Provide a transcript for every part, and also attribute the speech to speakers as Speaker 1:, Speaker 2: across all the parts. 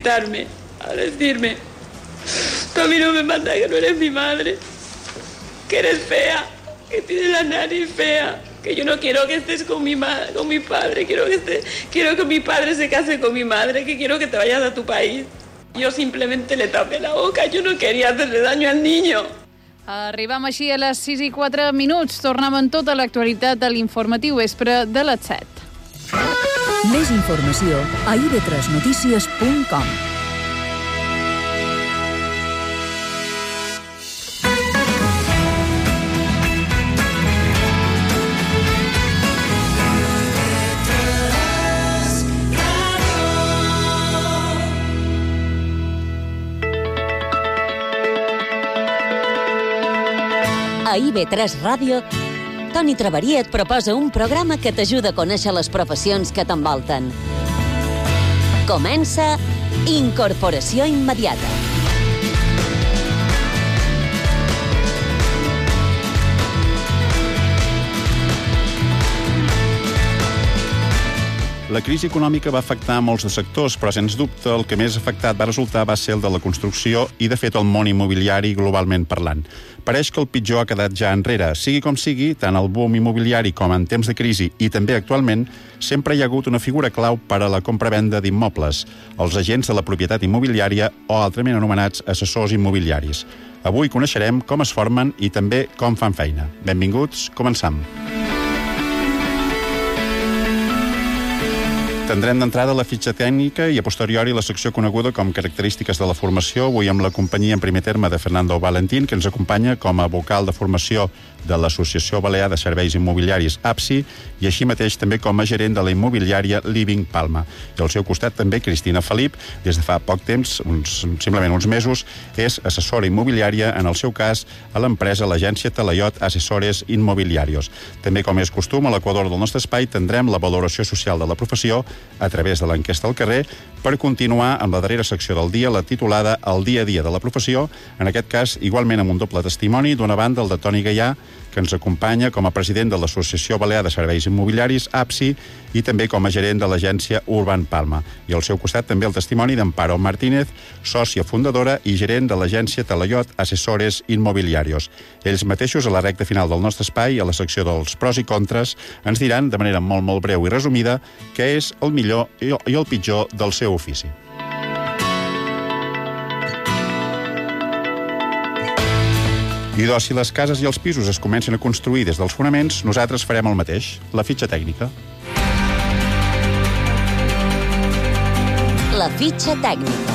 Speaker 1: gritarme, a decirme: tú a mí no me mandas, que no eres mi madre, que eres fea, que tienes la nariz fea, que yo no quiero que estés con mi padre, quiero que mi padre se case con mi madre, que quiero que te vayas a tu país. Yo simplemente le tapé la boca, yo no quería hacerle daño al niño.
Speaker 2: Arribam així a les 6:04. Tornem amb tota l'actualitat de l'informatiu vespre de les 7.
Speaker 3: Més informació a ib3notícies.com.
Speaker 4: A IB3 Ràdio, Toni Traveria et proposa un programa que t'ajuda a conèixer les professions que t'envolten. Comença Incorporació Immediata.
Speaker 5: La crisi econòmica va afectar molts de sectors, però sens dubte el que més afectat va ser el de la construcció i, de fet, el món immobiliari globalment parlant. Pareix que el pitjor ha quedat ja enrere. Sigui com sigui, tant el boom immobiliari com en temps de crisi i també actualment, sempre hi ha hagut una figura clau per a la compra-venda d'immobles, els agents de la propietat immobiliària o altrament anomenats assessors immobiliaris. Avui coneixerem com es formen i també com fan feina. Benvinguts, començam. Tindrem d'entrada la fitxa tècnica i a posteriori la secció coneguda com característiques de la formació, avui amb la companyia en primer terme de Fernando Valentín, que ens acompanya com a vocal de formació de l'Associació Balear de Serveis Immobiliaris APSI i així mateix també com a gerent de la immobiliària Living Palma. I al seu costat també Cristina Felip, des de fa poc temps, simplement uns mesos, és assessora immobiliària, en el seu cas, a l'empresa l'agència Talaiot Assessores Inmobiliarios. També, com és costum, a l'equador del nostre espai tindrem la valoració social de la professió a través de l'enquesta al carrer per continuar amb la darrera secció del dia, la titulada El dia a dia de la professió, en aquest cas igualment amb un doble testimoni, d'una banda el de Toni Gaià, que ens acompanya com a president de l'Associació Balear de Serveis Immobiliaris, APSI, i també com a gerent de l'agència Urban Palma. I al seu costat també el testimoni d'Amparo Martínez, sòcia fundadora i gerent de l'agència Talaiot Assessores Inmobiliarios. Ells mateixos, a la recta final del nostre espai, a la secció dels pros i contres, ens diran, de manera molt breu i resumida, què és el millor i el pitjor del seu ofici. I si les cases i els pisos es comencen a construir des dels fonaments, nosaltres farem el mateix, la fitxa tècnica.
Speaker 4: La fitxa tècnica.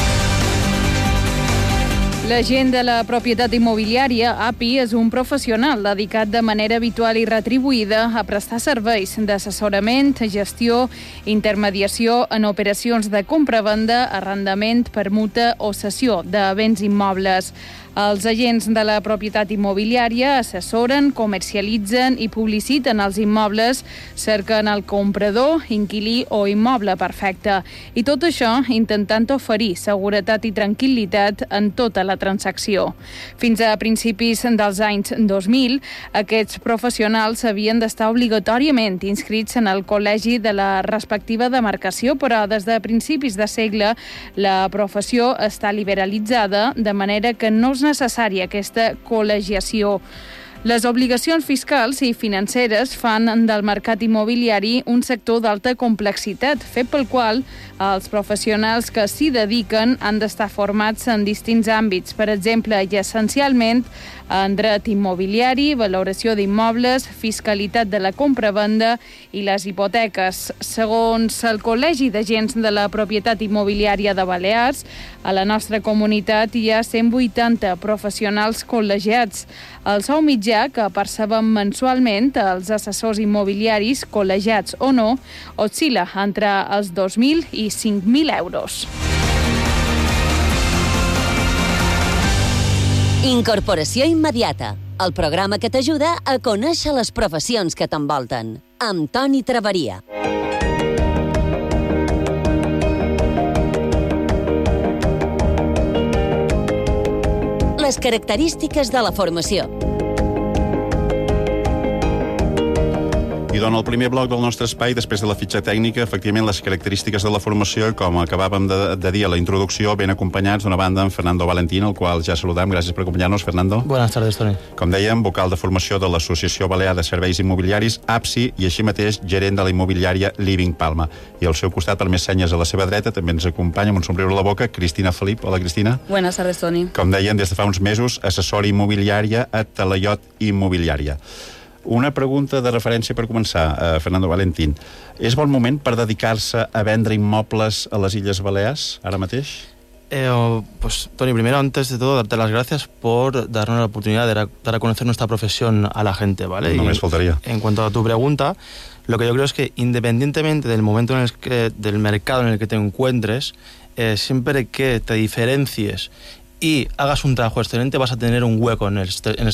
Speaker 2: L'agent de la propietat immobiliària, API, és un professional dedicat de manera habitual i retribuïda a prestar serveis d'assessorament, gestió, intermediació en operacions de compra-venda, arrendament, permuta o cessió de béns immobles. Els agents de la propietat immobiliària assessoren, comercialitzen i publiciten els immobles, cerquen el comprador, inquilí o immoble perfecte. I tot això intentant oferir seguretat i tranquil·litat en tota la transacció. Fins a principis dels anys 2000, aquests professionals havien d'estar obligatòriament inscrits en el col·legi de la respectiva demarcació, però des de principis de segle la professió està liberalitzada, de manera que no és necessària aquesta col·legiació. Les obligacions fiscals i financeres fan del mercat immobiliari un sector d'alta complexitat, fet pel qual els professionals que s'hi dediquen han d'estar formats en distints àmbits, per exemple, i essencialment en dret immobiliari, valoració d'immobles, fiscalitat de la compra-venda i les hipoteques. Segons el Col·legi d'Agents de la Propietat Immobiliària de Balears, a la nostra comunitat hi ha 180 professionals col·legiats. El sou mitjà que perceben mensualment els assessors immobiliaris, col·legiats o no, oscil·la entre els 2.000 i 5.000 euros.
Speaker 4: Incorporació Immediata, el programa que t'ajuda a conèixer les professions que t'envolten. Amb Toni Traveria. Les característiques de la formació.
Speaker 5: I en el primer bloc del nostre espai, després de la fitxa tècnica, efectivament, les característiques de la formació, com acabàvem de dir a la introducció, ben acompanyats d'una banda amb Fernando Valentín, el qual ja saludam. Gràcies per acompanyar-nos, Fernando.
Speaker 6: Buenas tardes, Toni.
Speaker 5: Com dèiem, vocal de formació de l'Associació Balear de Serveis Immobiliaris, APSI, i així mateix gerent de la immobiliària Living Palma. I al seu costat, per més senyes a la seva dreta, també ens acompanya amb un somriure a la boca, Cristina Felip. Hola, Cristina.
Speaker 7: Buenas tardes, Toni.
Speaker 5: Com dèiem, des de fa uns mesos, assessora immobiliària a Talaiot Immobiliària. Una pregunta de referència per començar, Fernando Valentín. És bon moment per dedicar-se a vendre immobles a les Illes Balears, ara mateix?
Speaker 6: Pues, Toni, primero, antes de todo, darte las gracias por darnos la oportunidad de dar a conocer nuestra profesión a la gente, ¿vale?
Speaker 5: No me faltaría.
Speaker 6: En cuanto a tu pregunta, lo que yo creo es que independientemente del momento en el que, del mercado en el que te encuentres, siempre que te diferencies y hagas un trabajo excelente, vas a tener un hueco en el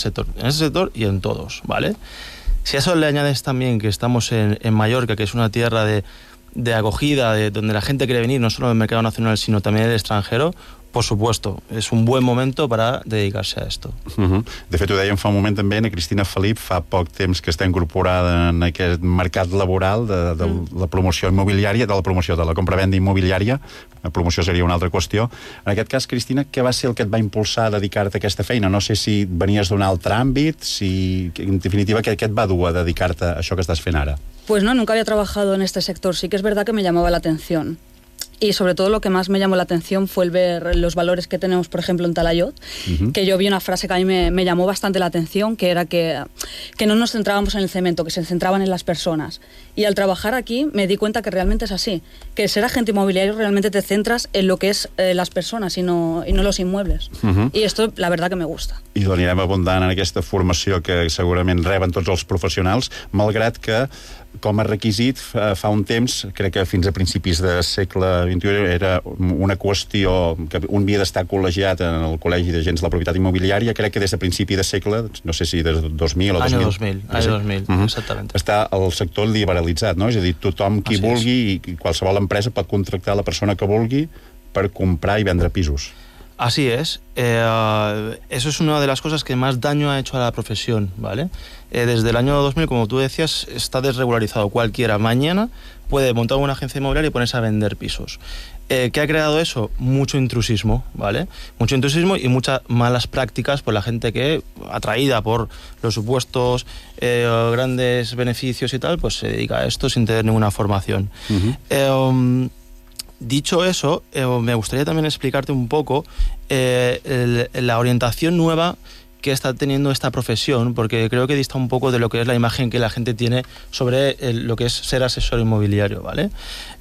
Speaker 6: sector y en todos, ¿vale? Si a eso le añades también que estamos en Mallorca, que es una tierra de acogida, donde la gente quiere venir, no solo del mercado nacional, sino también del extranjero, por supuesto, és un bon moment per a dedicar-se a esto.
Speaker 5: De fet, ho dèiem fa un moment també, Cristina Felip fa poc temps que està incorporada en aquest mercat laboral de la promoció immobiliària, de la promoció de la compravenda immobiliària. La promoció seria una altra qüestió. En aquest cas, Cristina, què va ser el que et va impulsar a dedicar-te a aquesta feina? No sé si venies d'un altre àmbit, si, en definitiva, què et va dur a dedicar-te a això que estàs fent ara?
Speaker 7: Pues no, nunca había trabajado en este sector. Sí que es verdad que me llamaba la atención. Y sobre todo lo que más me llamó la atención fue el ver los valores que tenemos, por ejemplo, en Talaiot, que yo vi una frase que a mí me llamó bastante la atención, que era que no nos centrábamos en el cemento, que se centraban en las personas. Y al trabajar aquí me di cuenta que realmente es así, que ser agente inmobiliario realmente te centras en lo que es las personas y no los inmuebles. I esto, la verdad, que me gusta.
Speaker 5: I l'anirem abundant en aquesta formació que segurament reben tots els professionals, malgrat que com a requisit fa un temps, crec que fins a principis de segle XXI era una qüestió que un havia d'estar col·legiat en el Col·legi d'Agents de la Propietat Immobiliària. Crec que des de principi de segle, no sé si des de 2000 o 2000.
Speaker 6: Any 2000, exactament.
Speaker 5: Està el sector liberalitzat, no? És a dir, tothom qui vulgui i qualsevol empresa pot contractar la persona que vulgui per comprar i vendre pisos.
Speaker 6: Así es. Eso es una de las cosas que más daño ha hecho a la profesión, ¿vale? Desde el año 2000, como tú decías, está desregularizado. Cualquiera mañana puede montar una agencia inmobiliaria y ponerse a vender pisos. ¿Qué ha creado eso? Mucho intrusismo, ¿vale? Mucho intrusismo y muchas malas prácticas por la gente que, atraída por los supuestos grandes beneficios y tal, pues se dedica a esto sin tener ninguna formación. Dicho eso, me gustaría también explicarte un poco la orientación nueva que está teniendo esta profesión, porque creo que dista un poco de lo que es la imagen que la gente tiene sobre lo que es ser asesor inmobiliario, ¿vale?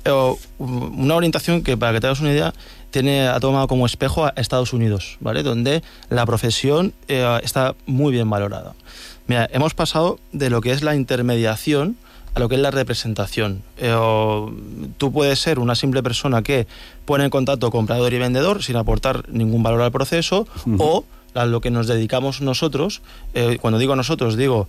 Speaker 6: Una orientación que, para que te hagas una idea, ha tomado como espejo a Estados Unidos, ¿vale? Donde la profesión está muy bien valorada. Mira, hemos pasado de lo que es la intermediación a lo que es la representación. Tú puedes ser una simple persona que pone en contacto comprador y vendedor sin aportar ningún valor al proceso, o a lo que nos dedicamos nosotros. Cuando digo nosotros, digo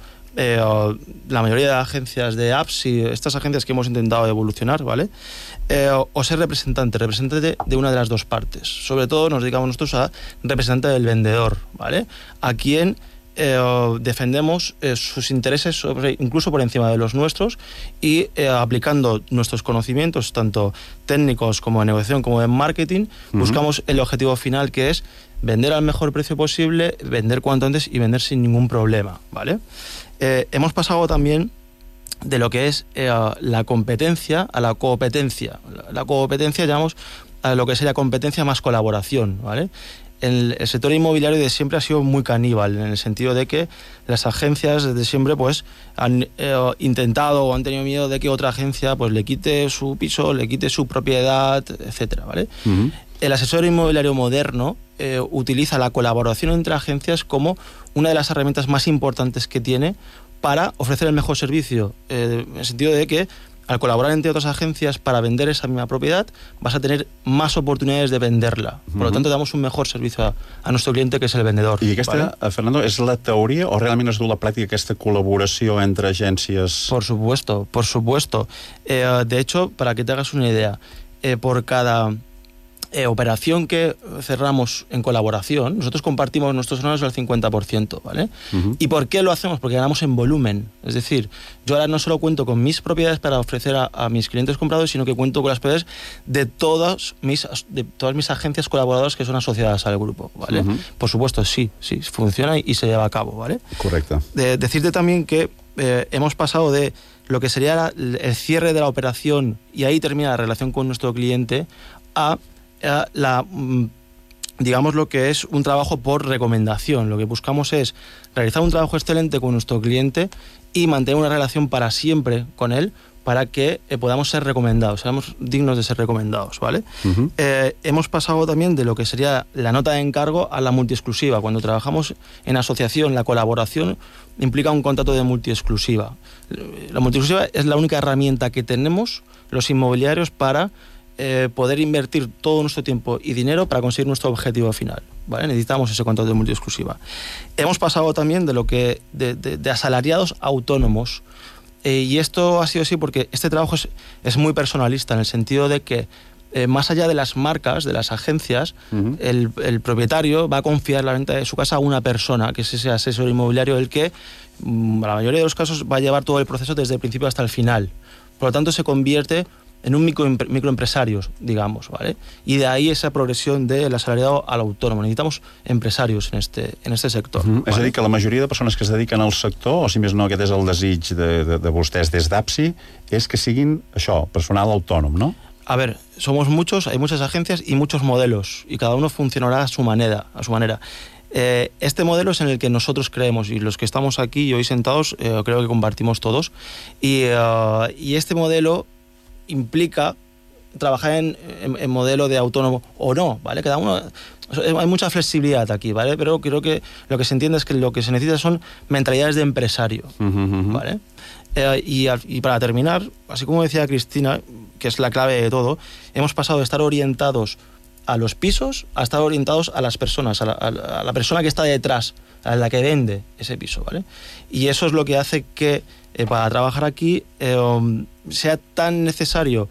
Speaker 6: la mayoría de agencias de apps y estas agencias que hemos intentado evolucionar, ¿vale? O ser representante de una de las dos partes. Sobre todo nos dedicamos nosotros a representante del vendedor, ¿vale? A quien defendemos sus intereses incluso por encima de los nuestros, y aplicando nuestros conocimientos tanto técnicos como de negociación como de marketing, buscamos el objetivo final, que es vender al mejor precio posible, vender cuanto antes y vender sin ningún problema, ¿vale? Hemos pasado también de lo que es la competencia a la competencia. La competencia llamamos a lo que sería competencia más colaboración, ¿vale? El sector inmobiliario de siempre ha sido muy caníbal, en el sentido de que las agencias desde siempre pues han intentado o han tenido miedo de que otra agencia pues le quite su piso, le quite su propiedad, etcétera, ¿vale? El asesor inmobiliario moderno utiliza la colaboración entre agencias como una de las herramientas más importantes que tiene para ofrecer el mejor servicio, en el sentido de que al colaborar entre otras agencias para vender esa misma propiedad, vas a tener más oportunidades de venderla. Por lo tanto, damos un mejor servicio a nuestro cliente, que és el vendedor.
Speaker 5: I aquesta, ¿vale? Fernando, és la teoria o realment es du la pràctica, aquesta col·laboració entre agències?
Speaker 6: Por supuesto, por supuesto. De hecho, para que te hagas una idea, por cada operación que cerramos en colaboración, nosotros compartimos nuestros honorarios al 50%, ¿vale? ¿Y por qué lo hacemos? Porque ganamos en volumen. Es decir, yo ahora no solo cuento con mis propiedades para ofrecer a mis clientes compradores, sino que cuento con las propiedades de todas mis agencias colaboradoras que son asociadas al grupo, ¿vale? Por supuesto, sí, funciona y se lleva a cabo, ¿vale? Correcto. Decirte también que hemos pasado de lo que sería el cierre de la operación y ahí termina la relación con nuestro cliente a digamos lo que es un trabajo por recomendación. Lo que buscamos es realizar un trabajo excelente con nuestro cliente y mantener una relación para siempre con él para que podamos ser recomendados, seamos dignos de ser recomendados, ¿vale? Hemos pasado también de lo que sería la nota de encargo a la multiexclusiva. Cuando trabajamos en asociación, la colaboración implica un contrato de multiexclusiva. La multiexclusiva es la única herramienta que tenemos los inmobiliarios para poder invertir todo nuestro tiempo y dinero para conseguir nuestro objetivo final, ¿vale? Necesitamos ese contrato de multiexclusiva. Hemos pasado también de lo que de asalariados a autónomos, y esto ha sido así porque este trabajo es muy personalista en el sentido de que más allá de las marcas, de las agencias, el propietario va a confiar la venta de su casa a una persona, que es ese asesor inmobiliario, el que, en la mayoría de los casos, va a llevar todo el proceso desde el principio hasta el final. Por lo tanto, se convierte en un microempresario, digamos, ¿vale? Y de ahí esa progresión del asalariado al autónomo. Necesitamos empresarios en este sector. ¿Vale?
Speaker 5: És a dir, que la majoria de persones que es dediquen al sector, o si més no, aquest és el desig de vostès des d'APSI, és que siguin això, personal autònom, ¿no?
Speaker 6: A ver, somos muchos, hay muchas agencias y muchos modelos, y cada uno funcionará a su manera. Este modelo es en el que nosotros creemos, y los que estamos aquí y hoy sentados creo que compartimos todos, y este modelo implica trabajar en modelo de autónomo o no, ¿vale? Cada uno, hay mucha flexibilidad aquí, ¿vale? Pero creo que lo que se entiende es que lo que se necesita son mentalidades de empresario, ¿vale? Y para terminar, así como decía Cristina, que es la clave de todo, hemos pasado de estar orientados a los pisos a estar orientados a las personas, a la persona que está detrás, a la que vende ese piso, ¿vale? Y eso es lo que hace que para trabajar aquí sea tan necesario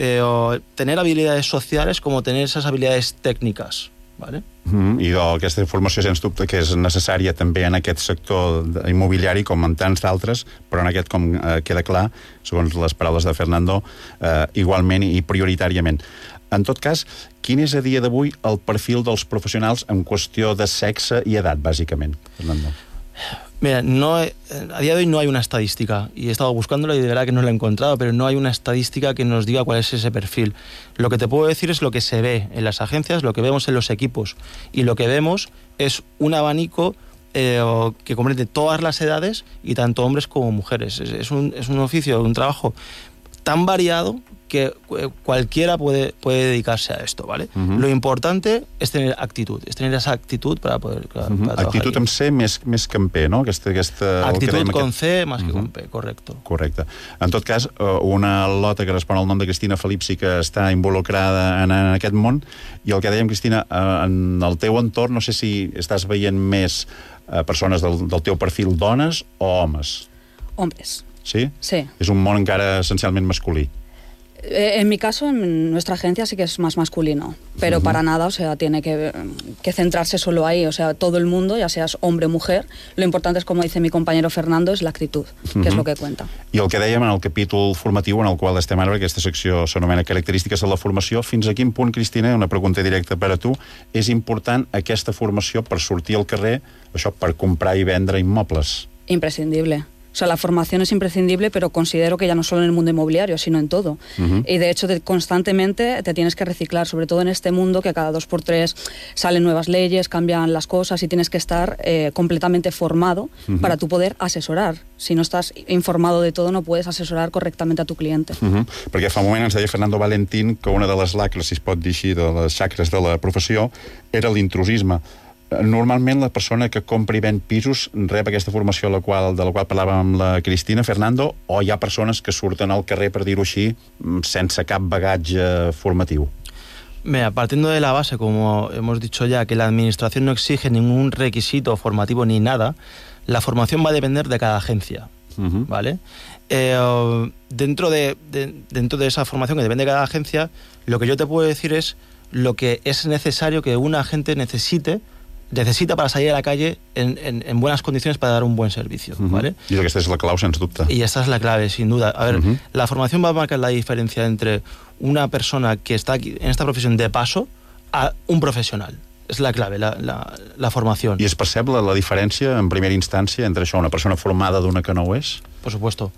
Speaker 6: tener habilidades sociales como tener esas habilidades técnicas, ¿vale?
Speaker 5: I aquesta formació, sens dubte, que és necessària també en aquest sector immobiliari com en tants d'altres, però en aquest, com queda clar, segons les paraules de Fernando, igualment i prioritàriament. En tot cas, quin és a dia d'avui el perfil dels professionals en qüestió de sexe i edat, bàsicament, Fernando?
Speaker 6: Mira, a día de hoy no hay una estadística, y he estado buscándola y de verdad que no la he encontrado, pero no hay una estadística que nos diga cuál es ese perfil. Lo que te puedo decir es lo que se ve en las agencias, lo que vemos en los equipos, y lo que vemos es un abanico que comprende todas las edades y tanto hombres como mujeres. Es un oficio, un trabajo tan variado que cualquiera puede dedicarse a esto, ¿vale? Lo importante es tener actitud, es tener esa actitud para poder trabajar.
Speaker 5: Actitud amb C més que amb P, no?
Speaker 6: Actitud con C más que con P, correcte.
Speaker 5: Correcte. En tot cas, una lota que respon al nom de Cristina Felip sí que està involucrada en aquest món, i el que dèiem, Cristina, en el teu entorn, no sé si estàs veient més persones del teu perfil, dones o homes?
Speaker 7: Hombres.
Speaker 5: Sí?
Speaker 7: Sí.
Speaker 5: És un món encara essencialment masculí.
Speaker 7: En mi caso, en nuestra agencia sí que es más masculino, pero para nada, o sea, tiene que centrarse solo ahí, o sea, todo el mundo, ya seas hombre o mujer, lo importante es, como dice mi compañero Fernando, es la actitud, que és lo que cuenta.
Speaker 5: I el que dèiem en el capítol formatiu en el qual estem ara, aquesta secció s'anomena Característiques de la formació, fins a quin punt, Cristina, una pregunta directa per a tu, és important aquesta formació per sortir al carrer, això, per comprar i vendre immobles?
Speaker 7: Imprescindible. O sea, la formación es imprescindible, pero considero que ya no solo en el mundo inmobiliario, sino en todo. Y de hecho, constantemente te tienes que reciclar, sobre todo en este mundo que cada 2x3 salen nuevas leyes, cambian las cosas y tienes que estar completamente formado para tú poder asesorar. Si no estás informado de todo, no puedes asesorar correctamente a tu cliente.
Speaker 5: Perquè fa un moment ens deia Fernando Valentín que una de les lacres, si es pot dir així, de les xacres de la professió era l'intrusisme. Normalment la persona que compra i ven pisos rep aquesta formació de la qual parlàvem amb la Cristina, Fernando, o hi ha persones que surten al carrer, per dir-ho així, sense cap bagatge formatiu?
Speaker 6: Mira, partiendo de la base, como hemos dicho ya, que la administración no exige ningún requisito formativo ni nada, la formación va a depender de cada agencia, ¿vale? Dentro de esa formación que depende de cada agencia, lo que yo te puedo decir es lo que es necesario que un agente necesita para salir a la calle en buenas condiciones para dar un buen servicio, ¿vale?
Speaker 5: I aquesta és la clau, sens dubte.
Speaker 6: Y esta es la clave, sin duda. A ver, la formación va a marcar la diferencia entre una persona que está aquí en esta profesión de paso a un profesional. És la clave, la formació.
Speaker 5: I es percep la diferència, en primera instància, entre això, una persona formada d'una que no ho és?
Speaker 6: Por supuesto.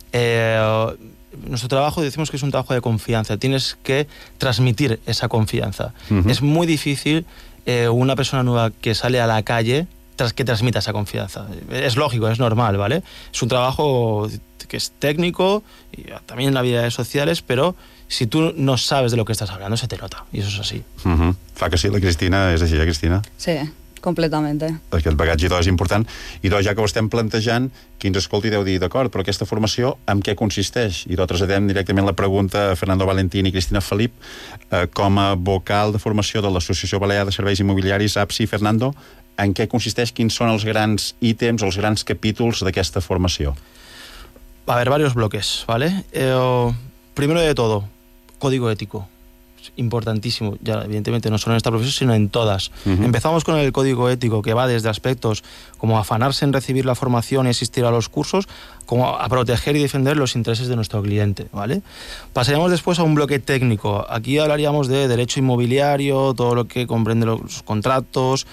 Speaker 6: Nuestro trabajo, decimos que es un trabajo de confianza. Tienes que transmitir esa confianza. Es muy difícil una persona nueva que sale a la calle que transmita esa confianza. Es lógico, es normal, ¿vale? Es un trabajo que es técnico y también en las habilidades sociales, pero si tú no sabes de lo que estás hablando, se te nota, i això és així.
Speaker 5: Fa que sí, la Cristina és així, Cristina?
Speaker 7: Sí, completamente.
Speaker 5: Perquè el bagatge és important. I ja que ho estem plantejant, qui ens escolti deu dir, d'acord, però aquesta formació en què consisteix? I traslladem directament la pregunta a Fernando Valentín i Cristina Felip, com a vocal de formació de l'Associació Balear de Serveis Immobiliaris, ABSI. Fernando, en què consisteix? Quins són els grans ítems, els grans capítols d'aquesta formació?
Speaker 6: Va a haber varios bloques, ¿vale? Primero de todo, código ético. Importantísimo, ya evidentemente no solo en esta profesión, sino en todas. Empezamos con el código ético, que va desde aspectos como afanarse en recibir la formación y asistir a los cursos, como a proteger y defender los intereses de nuestro cliente, ¿vale? Pasaríamos después a un bloque técnico. Aquí hablaríamos de derecho inmobiliario, todo lo que comprende los contratos,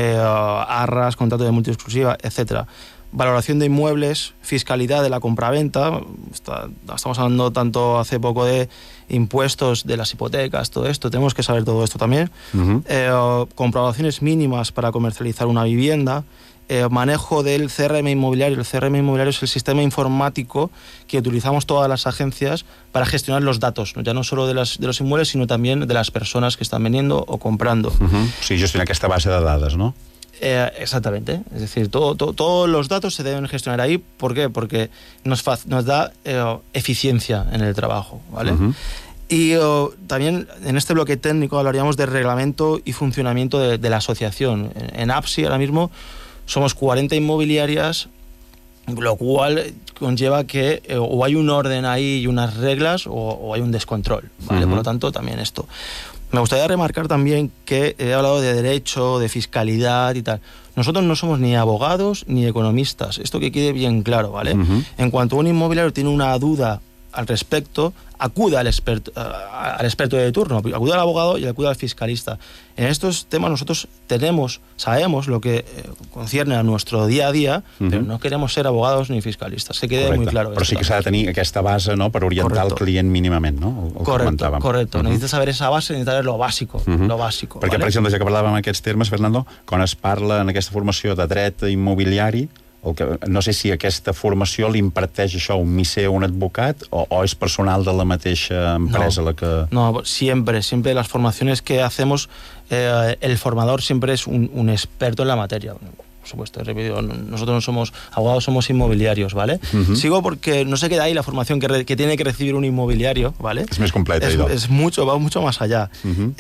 Speaker 6: arras, contrato de multiexclusiva, etcétera. Valoración de inmuebles, fiscalidad de la compraventa, estamos hablando tanto hace poco de impuestos, de las hipotecas, todo esto, tenemos que saber todo esto también. Comprobaciones mínimas para comercializar una vivienda, manejo del CRM inmobiliario. El CRM inmobiliario es el sistema informático que utilizamos todas las agencias para gestionar los datos, ¿no? Ya no solo de los inmuebles, sino también de las personas que están vendiendo o comprando.
Speaker 5: Sí, gestionar aquesta base de dades, ¿no?
Speaker 6: Exactamente, es decir, todos los datos se deben gestionar ahí. ¿Por qué? Porque nos da eficiencia en el trabajo, ¿vale? Y también en este bloque técnico hablaríamos de reglamento y funcionamiento de la asociación. En ABSI ahora mismo somos 40 inmobiliarias, lo cual conlleva que o hay un orden ahí y unas reglas o hay un descontrol, ¿vale? Por lo tanto, también esto. Me gustaría remarcar también que he hablado de derecho, de fiscalidad y tal. Nosotros no somos ni abogados ni economistas. Esto que quede bien claro, ¿vale? En cuanto un inmobiliario tiene una duda al respecto, acuda al experto de turno, acuda al abogado y acuda al fiscalista. En estos temas nosotros sabemos lo que concierne a nuestro día a día, pero no queremos ser abogados ni fiscalistas. Que quede muy claro.
Speaker 5: Però sí que s'ha de tenir aquesta base, no?, per orientar el client mínimament, no?
Speaker 6: Correcto. Necesitas saber esa base, necesitas saber lo bàsico.
Speaker 5: Perquè, per exemple, ja que parlàvem en aquests termes, Fernando, quan es parla en aquesta formació de dret immobiliari, no sé si aquesta formació li imparteix això un misser o un advocat o es personal de la mateixa empresa la que...
Speaker 6: No, siempre las formaciones que hacemos, el formador siempre es un experto en la materia. Por supuesto, nosotros no somos abogados, somos inmobiliarios, ¿vale? Sigo porque no se queda ahí la formación que tiene que recibir un inmobiliario, ¿vale?
Speaker 5: Es más completa.
Speaker 6: Va mucho más allá.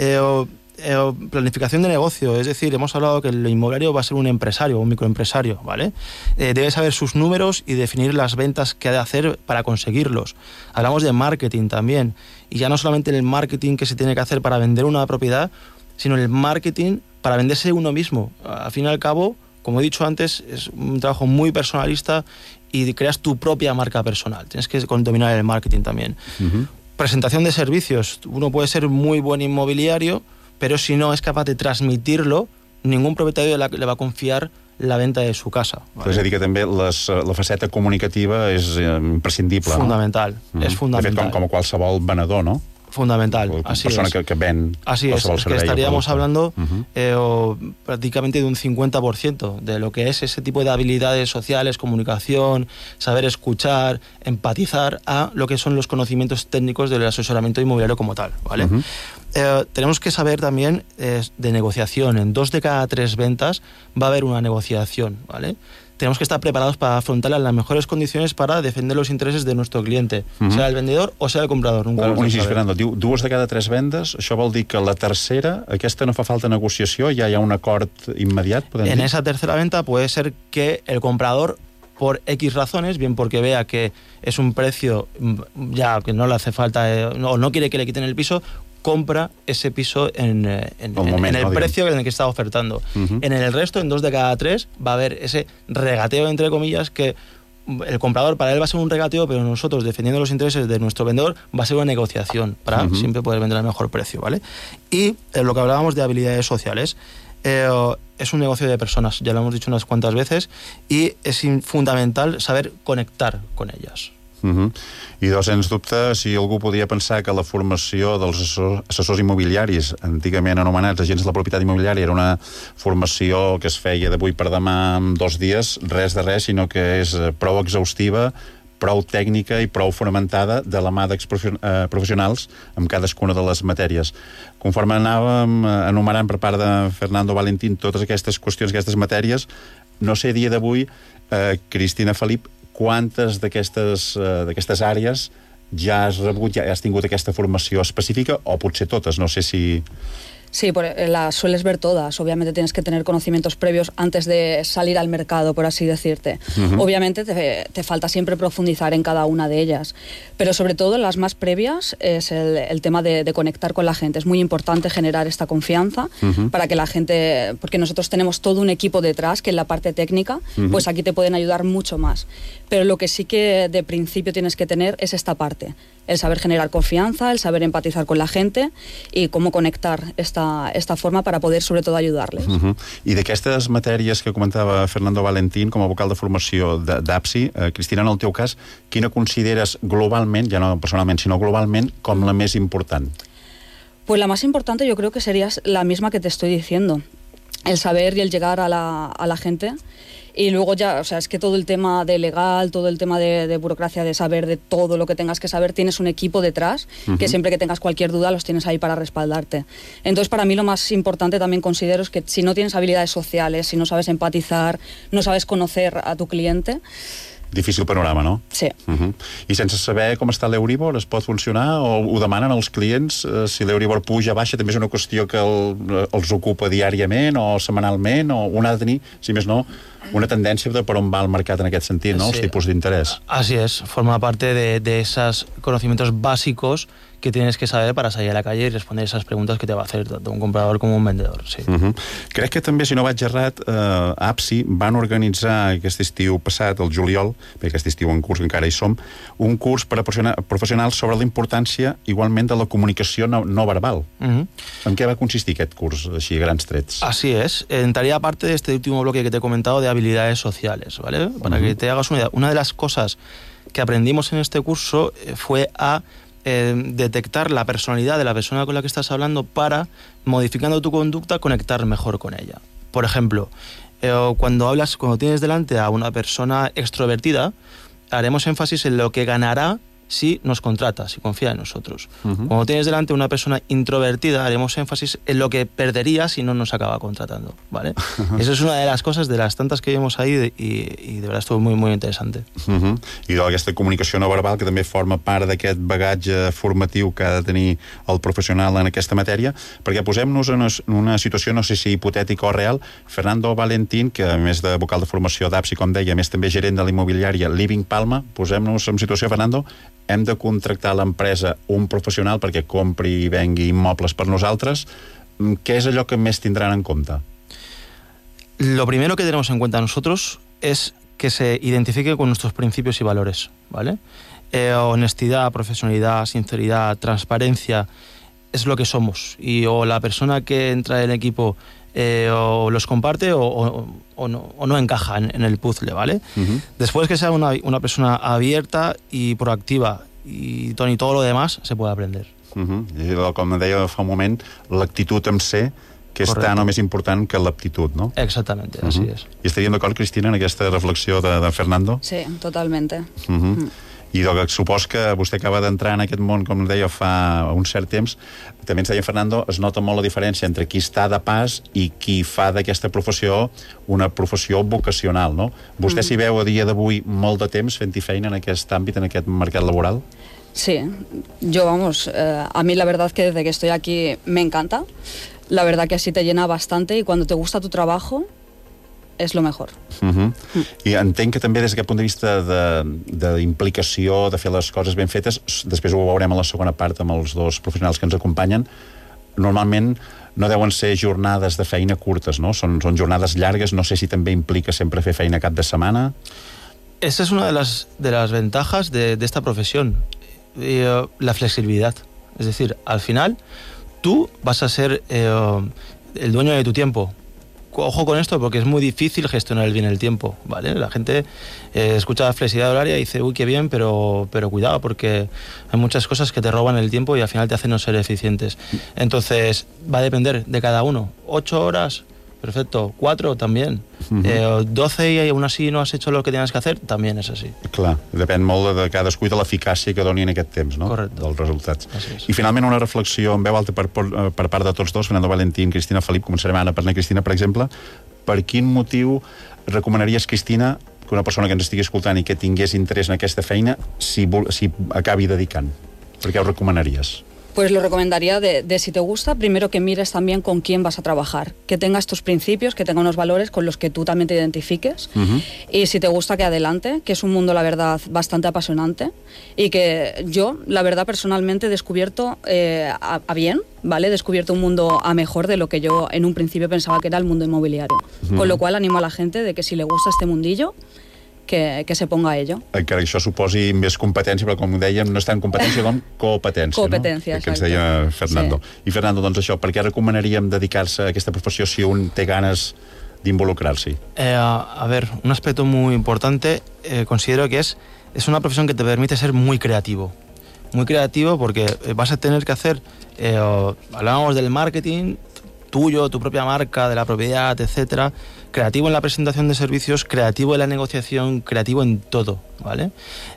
Speaker 6: Planificación de negocio, es decir, hemos hablado que el inmobiliario va a ser un empresario, un microempresario, ¿vale? Debe saber sus números y definir las ventas que ha de hacer para conseguirlos. Hablamos de marketing también, y ya no solamente el marketing que se tiene que hacer para vender una propiedad, sino el marketing para venderse uno mismo. Al fin y al cabo, como he dicho antes, es un trabajo muy personalista y creas tu propia marca personal. Tienes que dominar el marketing también. Presentación de servicios. Uno puede ser muy buen inmobiliario, pero si no es capaz de transmitirlo, ningún propietario le va a confiar la venta de su casa. ¿Vale?
Speaker 5: És a dir, que també la faceta comunicativa és imprescindible.
Speaker 6: Fundamental, no? És fundamental.
Speaker 5: De fet, com qualsevol venedor, no?
Speaker 6: Fundamental, así
Speaker 5: persona
Speaker 6: es.
Speaker 5: Que ven
Speaker 6: así es que estaríamos hablando prácticamente de un 50% de lo que es ese tipo de habilidades sociales, comunicación, saber escuchar, empatizar, a lo que son los conocimientos técnicos del asesoramiento inmobiliario como tal, ¿vale? Tenemos que saber también de negociación. En 2 de cada 3 ventas va a haber una negociación, ¿vale? Tenemos que estar preparados para afrontarla en las mejores condiciones para defender los intereses de nuestro cliente, sea el vendedor o sea el comprador.
Speaker 5: Fernando, diu 2 de cada 3 vendes, això vol dir que la tercera, aquesta no fa falta negociació, ja hi ha un acord immediat, podem dir?
Speaker 6: En esa tercera venta puede ser que el comprador, por X razones, bien porque vea que es un precio ya que no le hace falta o no quiere que le quiten el piso, compra ese piso en el precio en el que está ofertando. En el resto, en 2 de cada 3, va a haber ese regateo, entre comillas, que el comprador, para él va a ser un regateo, pero nosotros, defendiendo los intereses de nuestro vendedor, va a ser una negociación para siempre poder vender al mejor precio, ¿vale? Y lo que hablábamos de habilidades sociales, es un negocio de personas, ya lo hemos dicho unas cuantas veces, y es fundamental saber conectar con ellas.
Speaker 5: I sens dubte, si algú podia pensar que la formació dels assessors immobiliaris, antigament anomenats agents de la propietat immobiliària, era una formació que es feia d'avui per demà en 2 dies, res de res, sinó que és prou exhaustiva, prou tècnica i prou fonamentada de la mà d'exprofessionals en cadascuna de les matèries. Conforme anàvem enumerant per part de Fernando Valentín totes aquestes qüestions, aquestes matèries, no sé a dia d'avui, Cristina Felip, quantes d'aquestes àrees ja has rebut, ja has tingut aquesta formació específica, o potser totes, no sé si...
Speaker 7: Sí, las sueles ver todas. Obviamente tienes que tener conocimientos previos antes de salir al mercado, por así decirte. Obviamente te falta siempre profundizar en cada una de ellas. Pero sobre todo las más previas es el tema de conectar con la gente. Es muy importante generar esta confianza para que la gente... Porque nosotros tenemos todo un equipo detrás que en la parte técnica, pues aquí te pueden ayudar mucho más. Pero lo que sí que de principio tienes que tener es esta parte. El saber generar confianza, el saber empatizar con la gente y cómo conectar esta forma para poder, sobre todo, ayudarles.
Speaker 5: I d'aquestes matèries que comentava Fernando Valentín com a vocal de formació d'APSI, Cristina, en el teu cas, quina consideres globalment, ja no personalment, sinó globalment, com la més important?
Speaker 7: Pues la más importante yo creo que sería la misma que te estoy diciendo. El saber y el llegar a la gente. Y luego ya, o sea, es que todo el tema de legal, todo el tema de burocracia, de saber de todo lo que tengas que saber, tienes un equipo detrás que siempre que tengas cualquier duda los tienes ahí para respaldarte. Entonces, para mí lo más importante también considero es que si no tienes habilidades sociales, si no sabes empatizar, no sabes conocer a tu cliente...
Speaker 5: Difícil panorama, no?
Speaker 7: Sí.
Speaker 5: I sense saber com està l'Euribor, es pot funcionar? O ho demanen els clients? Si l'Euribor puja, baixa, també és una qüestió que els ocupa diàriament o setmanalment? O un ha de tenir, si més no, una tendència de per on va el mercat en aquest sentit, ¿no? Sí. Els tipus d'interès.
Speaker 6: Así es, forma parte de esos conocimientos básicos que tienes que saber para salir a la calle y responder esas preguntas que te va a hacer tanto un comprador com un vendedor. Sí.
Speaker 5: Crec que també, si no vaig errat, APSI van organitzar aquest estiu passat, el juliol, bé, aquest estiu en curs, que encara hi som, un curs per a professionals sobre la importància, igualment, de la comunicació no verbal. En què va consistir aquest curs, així, a grans trets?
Speaker 6: Así es. Entraría parte de este último bloque que te he comentado de habilidades sociales, ¿vale? Para que te hagas una idea. Una de las cosas que aprendimos en este curso fue a detectar la personalidad de la persona con la que estás hablando para, modificando tu conducta, conectar mejor con ella. Por ejemplo, cuando tienes delante a una persona extrovertida, haremos énfasis en lo que ganará si nos contrata, si confía en nosotros. Cuando tienes delante a una persona introvertida, haremos énfasis en lo que perdería si no nos acaba contratando, ¿vale? Eso es una de las cosas, de las tantas que vimos ahí, y de verdad estuvo muy, muy interesante.
Speaker 5: I d'aquesta comunicació no verbal, que també forma part d'aquest bagatge formatiu que ha de tenir el professional en aquesta matèria, perquè posem-nos en una situació, no sé si hipotètica o real. Fernando Valentín, que a més de vocal de formació d'APSI, com deia, a més també gerent de la immobiliària Living Palma, posem-nos en situació, Fernando, hem de contractar a l'empresa un professional perquè compri i vengui immobles per nosaltres. Què és allò que més tindran en compte?
Speaker 6: Lo primero que tenemos en cuenta nosotros es que se identifique con nuestros principios y valores, ¿vale? Honestidad, profesionalidad, sinceridad, transparencia, es lo que somos. Y o la persona que entra en el equipo o los comparte o no encaja en el puzzle, ¿vale? Después que sea una persona abierta y proactiva, y todo lo demás se puede aprender.
Speaker 5: I com deia fa un moment, l'actitud en ser, que és tan o més important que l'aptitud, no?
Speaker 6: Exactamente, así es.
Speaker 5: I estaríem d'acord, Cristina, en aquesta reflexió de Fernando?
Speaker 7: Sí, totalmente.
Speaker 5: I supos que vostè acaba d'entrar en aquest món, com deia, fa un cert temps. També ens deia Fernando, es nota molt la diferència entre qui està de pas i qui fa d'aquesta professió una professió vocacional, no? Vostè s'hi veu a dia d'avui molt de temps fent-hi feina en aquest àmbit, en aquest mercat laboral?
Speaker 7: Sí, yo vamos, a mí la verdad que desde que estoy aquí me encanta. La verdad que así te llena bastante y cuando te gusta tu trabajo, es lo mejor.
Speaker 5: I entenc que també des d'aquest punt de vista d'implicació, de fer les coses ben fetes, després ho veurem a la segona part amb els dos professionals que ens acompanyen, normalment no deuen ser jornades de feina curtes, no? Són jornades llargues, no sé si també implica sempre fer feina cap de setmana.
Speaker 6: Esa es una de las ventajas de esta profesión, la flexibilidad. Es decir, al final, tú vas a ser el dueño de tu tiempo. Ojo con esto, porque es muy difícil gestionar bien el tiempo, ¿vale? La gente escucha la flexibilidad horaria y dice, uy, qué bien, pero cuidado, porque hay muchas cosas que te roban el tiempo y al final te hacen no ser eficientes. Entonces, va a depender de cada uno. 8 horas, perfecto. 4 también. 12 y aún así no has hecho lo que tienes que hacer, también es así.
Speaker 5: Clar, depèn molt de cadascú i de l'eficàcia que doni en aquest temps, no?
Speaker 6: Correcte.
Speaker 5: Dels resultats.
Speaker 6: És.
Speaker 5: I finalment una reflexió en veu alta per part de tots dos, Fernando Valentín, Cristina Felip. Començarem ara per Cristina, per exemple. Per quin motiu recomanaries, Cristina, que una persona que ens estigui escoltant i que tingués interès en aquesta feina s'hi acabi dedicant? Per què ho recomanaries?
Speaker 7: Pues lo recomendaría de si te gusta, primero que mires también con quién vas a trabajar, que tengas tus principios, que tenga unos valores con los que tú también te identifiques, y si te gusta, que adelante, que es un mundo, la verdad, bastante apasionante, y que yo, la verdad, personalmente he descubierto a bien, ¿vale? He descubierto un mundo a mejor de lo que yo en un principio pensaba que era el mundo inmobiliario, con lo cual animo a la gente de que si le gusta este mundillo, que se ponga a ello.
Speaker 5: Encara que això suposi més competència, però com dèiem, no és tant competència com competència,
Speaker 7: competència,
Speaker 5: no? Que ens deia Fernando. Sí. I Fernando, doncs això, per què recomanaríem dedicar-se a aquesta professió si un té ganes d'involucrar-s'hi?
Speaker 6: A ver, un aspecto muy importante, considero que es una profesión que te permite ser muy creativo. Muy creativo porque vas a tener que hacer, hablábamos del marketing tuyo, tu propia marca, de la propiedad, etcétera, creativo en la presentación de servicios, creativo en la negociación, creativo en todo, ¿vale?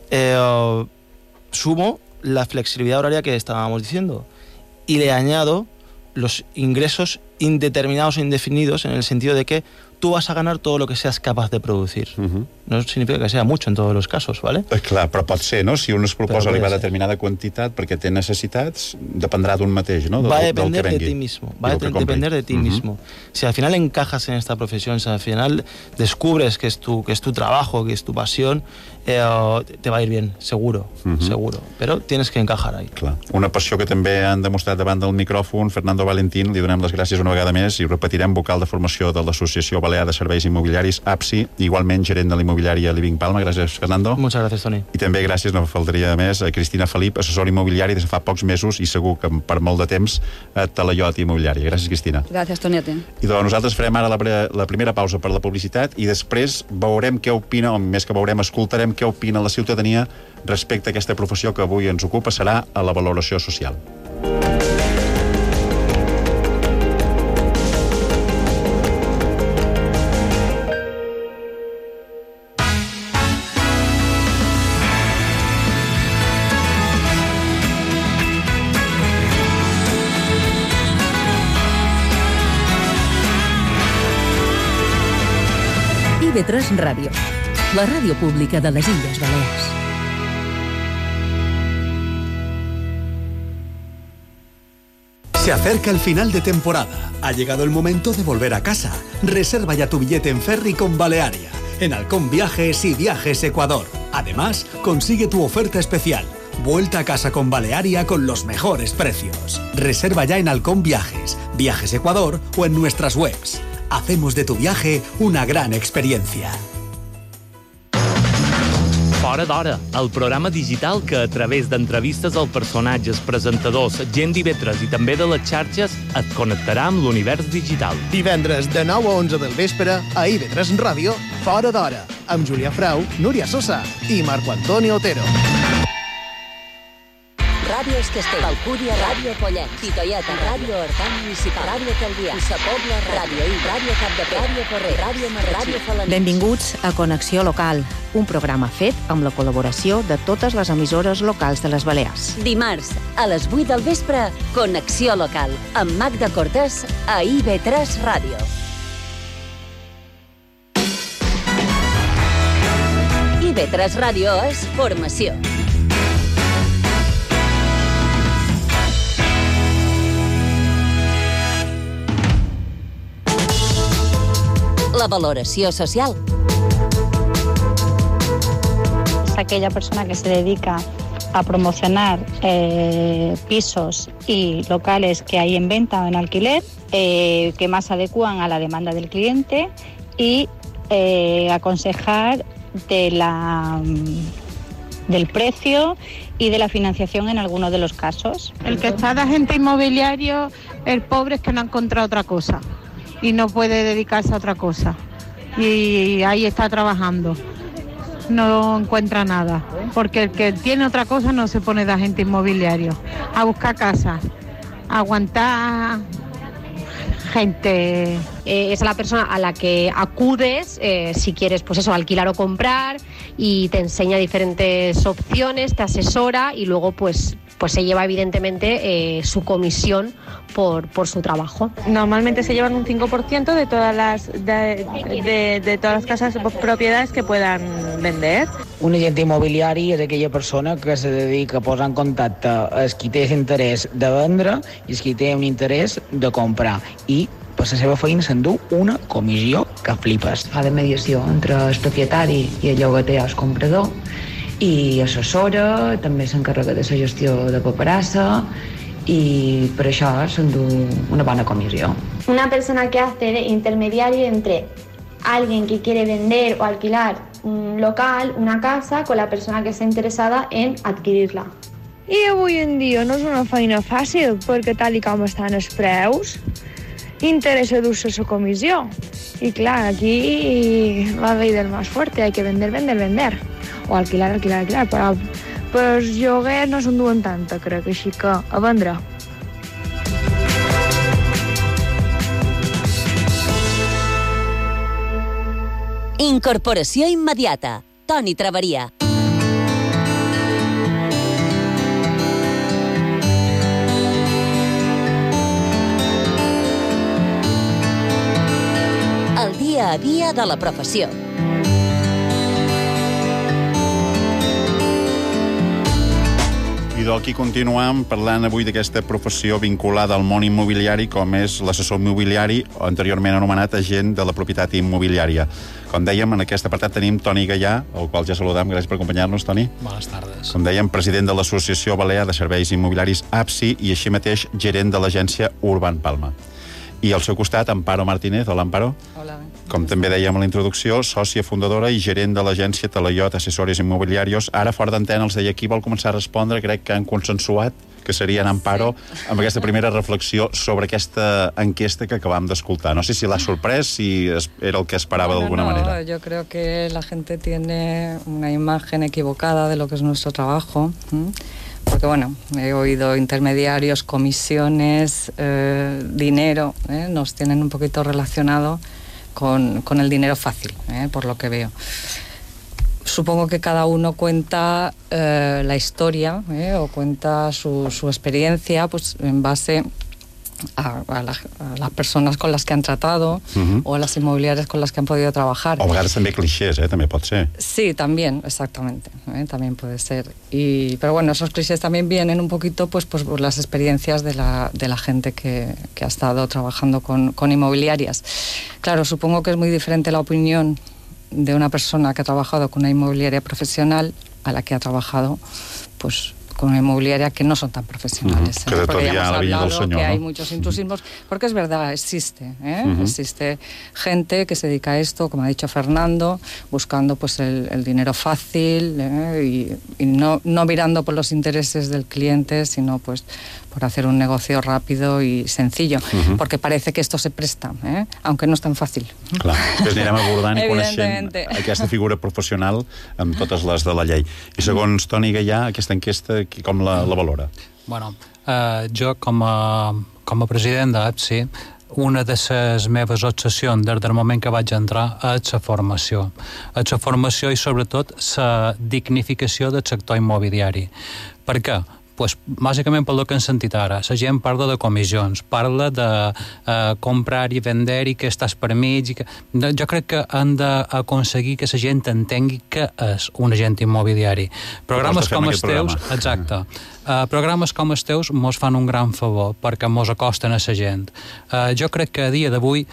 Speaker 6: Sumo la flexibilidad horaria que estábamos diciendo y le añado los ingresos indeterminados e indefinidos, en el sentido de que tú vas a ganar todo lo que seas capaz de producir. No significa que sea mucho en todos los casos, ¿vale?
Speaker 5: Clar, però pot ser, no? Si un es proposa arribar a determinada quantitat perquè té necessitats, dependrà d'un mateix, no?
Speaker 6: Va a depender de ti mismo. Va a depender de ti mismo. Si al final encajas en esta profesión, si al final descubres que es tu trabajo, que es tu pasión, te va a ir bien, seguro, seguro. Però tienes que encajar ahí.
Speaker 5: Clar. Una passió que també han demostrat davant del micròfon. Fernando Valentín, li donem les gràcies una vegada més i repetirem, vocal de formació de l'Associació Balear de Serveis Immobiliaris, ABSI, igualment gerent de l'immobiliària Living Palma. Gràcies, Fernando.
Speaker 6: Muchas gracias, Toni.
Speaker 5: I també gràcies, no faltaria més, a Cristina Felip, assessor immobiliari des de fa pocs mesos i segur que per molt de temps a Talaiot Immobiliària. Gràcies, Cristina.
Speaker 7: Gràcies, Toni, a ti.
Speaker 5: I doncs nosaltres farem ara la primera pausa per la publicitat i després veurem què opina, o més que veurem, escoltarem què opina la ciutadania respecte a aquesta professió que avui ens ocupa. Serà a la valoració social.
Speaker 3: IB3 Ràdio, la ràdio pública de les Illes Balears.
Speaker 8: Se acerca el final de temporada. Ha llegado el momento de volver a casa. Reserva ya tu billete en ferry con Balearia, en Halcón Viajes y Viajes Ecuador. Además, consigue tu oferta especial. Vuelta a casa con Balearia con los mejores precios. Reserva ya en Halcón Viajes, Viajes Ecuador o en nuestras webs. Hacemos de tu viaje una gran experiencia.
Speaker 9: Fora d'Hora, el programa digital que a través d'entrevistes als personatges, presentadors, gent d'IB3 i també de les xarxes et connectarà amb l'univers digital.
Speaker 10: Divendres de 9 a 11 del vespre a IB3 Ràdio, Fora d'Hora, amb Julià Frau, Núria Sosa i Marco Antonio Otero.
Speaker 4: Ràdio Escastell, Alcúdia, Ràdio Pollet, Titoieta, Ràdio Horta Municipal, Ràdio Calvià, Sa Pobla, Ràdio I, Ràdio Capdepera, Ràdio Porrer, Ràdio Marratxí, Ràdio Falanitx.
Speaker 11: Benvinguts a Connexió Local, un programa fet amb la col·laboració de totes les emissores locals de les Balears.
Speaker 4: Dimarts, a les 8 del vespre, Connexió Local, amb Magda Cortés a IB3 Ràdio. IB3 Ràdio és formació. La valoració social.
Speaker 12: Es aquella persona que se dedica a promocionar pisos y locales que hay en venta o en alquiler, que más adecuan a la demanda del cliente y aconsejar del precio y de la financiación en algunos de los casos.
Speaker 13: El que está de agente inmobiliario, el pobre es que no ha encontrado otra cosa y no puede dedicarse a otra cosa. Y ahí está trabajando. No encuentra nada, porque el que tiene otra cosa no se pone de agente inmobiliario. A buscar casas, a aguantar gente.
Speaker 14: Es la persona a la que acudes si quieres, pues eso, alquilar o comprar, y te enseña diferentes opciones, te asesora y luego pues se lleva evidentemente su comisión por su trabajo.
Speaker 13: Normalmente se llevan un 5% de todas las de todas las casas o propiedades que puedan vender.
Speaker 15: Un agent immobiliari és aquella persona que se dedica a posar en contacte els qui té interès de vendre i els qui té un interès de comprar, i per la seva feina s'endú una comissió que flipes.
Speaker 16: Fa de mediació entre el propietari i el llogater o el comprador, i assessora, també s'encarrega de la gestió de paperassa, y por eso s'endú una buena comisión.
Speaker 17: Una persona que hace de intermediario entre alguien que quiere vender o alquilar un local, una casa, con la persona que está interesada en adquirirla.
Speaker 18: I avui en dia no és una feina fàcil, perquè tal i com estan els preus, interessa dur-se la comissió. I clar, aquí la ley del más fuerte, hay que vender, o alquilar, però els lloguers no s'enduen tanta, crec, així que a vendre.
Speaker 4: Incorporació immediata. Toni Traveria. El dia a dia de la professió.
Speaker 5: I d'aquí continuem parlant avui d'aquesta professió vinculada al món immobiliari, com és l'assessor immobiliari, o anteriorment anomenat agent de la propietat immobiliària. Com dèiem, en aquest apartat tenim Toni Gallà, el qual ja saludem. Gràcies per acompanyar-nos, Toni.
Speaker 19: Bones tardes.
Speaker 5: Com dèiem, president de l'Associació Balear de Serveis Immobiliaris APSI i així mateix gerent de l'agència Urban Palma. I al seu costat, Amparo Martínez. Hola, Amparo.
Speaker 20: Hola.
Speaker 5: Com també dèiem a la introducció, sòcia fundadora i gerent de l'agència Talaiot Assessores Immobiliarios. Ara, fora d'antena, els deia aquí, vol començar a respondre, crec que han consensuat, que seria en Amparo, amb aquesta primera reflexió sobre aquesta enquesta que acabam d'escoltar. No sé si l'ha sorprès, si era el que esperava d'alguna manera.
Speaker 20: Yo creo que la gente tiene una imagen equivocada de lo que es nuestro trabajo. Porque, bueno, he oído intermediarios, comisiones, dinero, nos tienen un poquito relacionado con el dinero fácil, por lo que veo. Supongo que cada uno cuenta la historia o cuenta su experiencia pues en base a las personas con las que han tratado o a las inmobiliarias con las que han podido trabajar.
Speaker 5: O a vegades també clichés, també pot ser.
Speaker 20: Sí, también, exactamente, también puede ser. Pero bueno, esos clichés también vienen un poquito pues por las experiencias de la gente que ha estado trabajando con inmobiliarias. Claro, supongo que es muy diferente la opinión de una persona que ha trabajado con una inmobiliaria profesional a la que ha trabajado pues con una inmobiliaria que no son tan profesionales.
Speaker 5: Que de tot ja la vinya del senyor,
Speaker 20: que hay
Speaker 5: no?
Speaker 20: muchos intrusismos, porque es verdad, existe, existe gente que se dedica a esto, como ha dicho Fernando, buscando pues el dinero fácil y no mirando por los intereses del cliente, sino pues por hacer un negocio rápido y sencillo, porque parece que esto se presta, aunque no es tan fàcil.
Speaker 5: Clar, després anirem abordant i coneixent aquesta figura professional amb totes les de la llei. I segons Toni Gallà, aquesta enquesta, com la valora?
Speaker 19: Bueno, jo com a president d'APSI, una de les meves obsessions des del moment que vaig entrar és la formació. És la formació i sobretot la dignificació del sector immobiliari. Per què? Pues, bàsicament pel que hem sentit ara, la gent parla de comissions, parla de comprar i vender i que estàs per mig. Jo crec que han d'aconseguir que la gent entengui què és un agent immobiliari. Programes com els teus, exacte. Programes com els teus mos fan un gran favor perquè mos acosten a la gent. Jo crec que a dia d'avui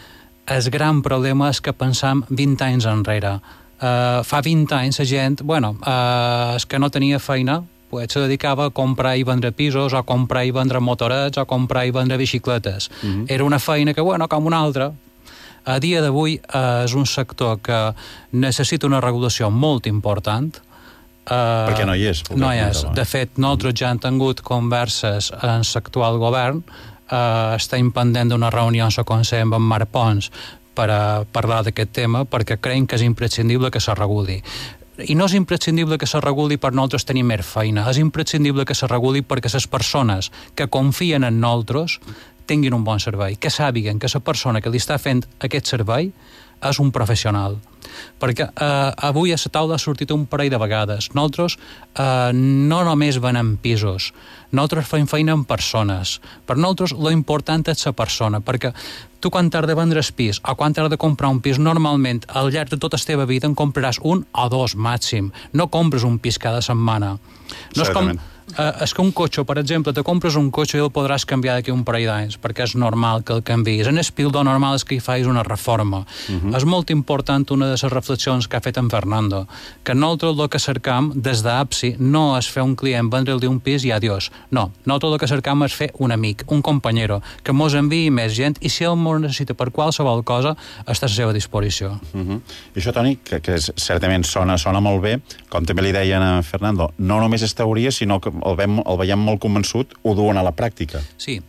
Speaker 19: el gran problema és que pensam 20 anys enrere. Fa 20 anys la gent, és que no tenia feina, pues se dedicava a comprar i vendre pisos, a comprar i vendre motorets, a comprar i vendre bicicletes. Era una feina que, com una altra. A dia d'avui és un sector que necessita una regulació molt important.
Speaker 5: Perquè no hi és.
Speaker 19: No hi és. De fet, nosaltres ja hem tingut converses en l'actual govern, estem pendent d'una reunió en la Consell amb Marc Pons per a parlar d'aquest tema, perquè creiem que és imprescindible que se reguli. I no és imprescindible que se reguli per nosaltres tenir més feina, és imprescindible que se reguli perquè les persones que confien en nosaltres tinguin un bon servei, que sàpiguen que la persona que li està fent aquest servei és un professional. Perquè avui a la taula ha sortit un parell de vegades. Nosaltres no només venem pisos, nosaltres fem feina amb persones. Per nosaltres lo important és la persona, perquè tu quan t'has de vendre el pis o quan t'has de comprar un pis, normalment al llarg de tota la teva vida en compraràs un o dos màxim. No compres un pis cada setmana. No és com... és que un cotxe, per exemple, te compres un cotxe i el podràs canviar d'aquí un parell d'anys, perquè és normal que el canviïs. En el pildo normal és que hi facis una reforma. És molt important una de les reflexions que ha fet en Fernando, que nosaltres el que cercam des d'APSI no és fer un client, vendre-li un pis i adiós. No, nosaltres el que cercam és fer un amic, un companyero, que mos enviï més gent i si el mos necessita per qualsevol cosa, està a la seva disposició.
Speaker 5: I això, Toni, que certament sona molt bé, com també li deien a Fernando, no només és teoria, sinó que el veiem molt convençut, ho duen a la pràctica.
Speaker 19: Sí.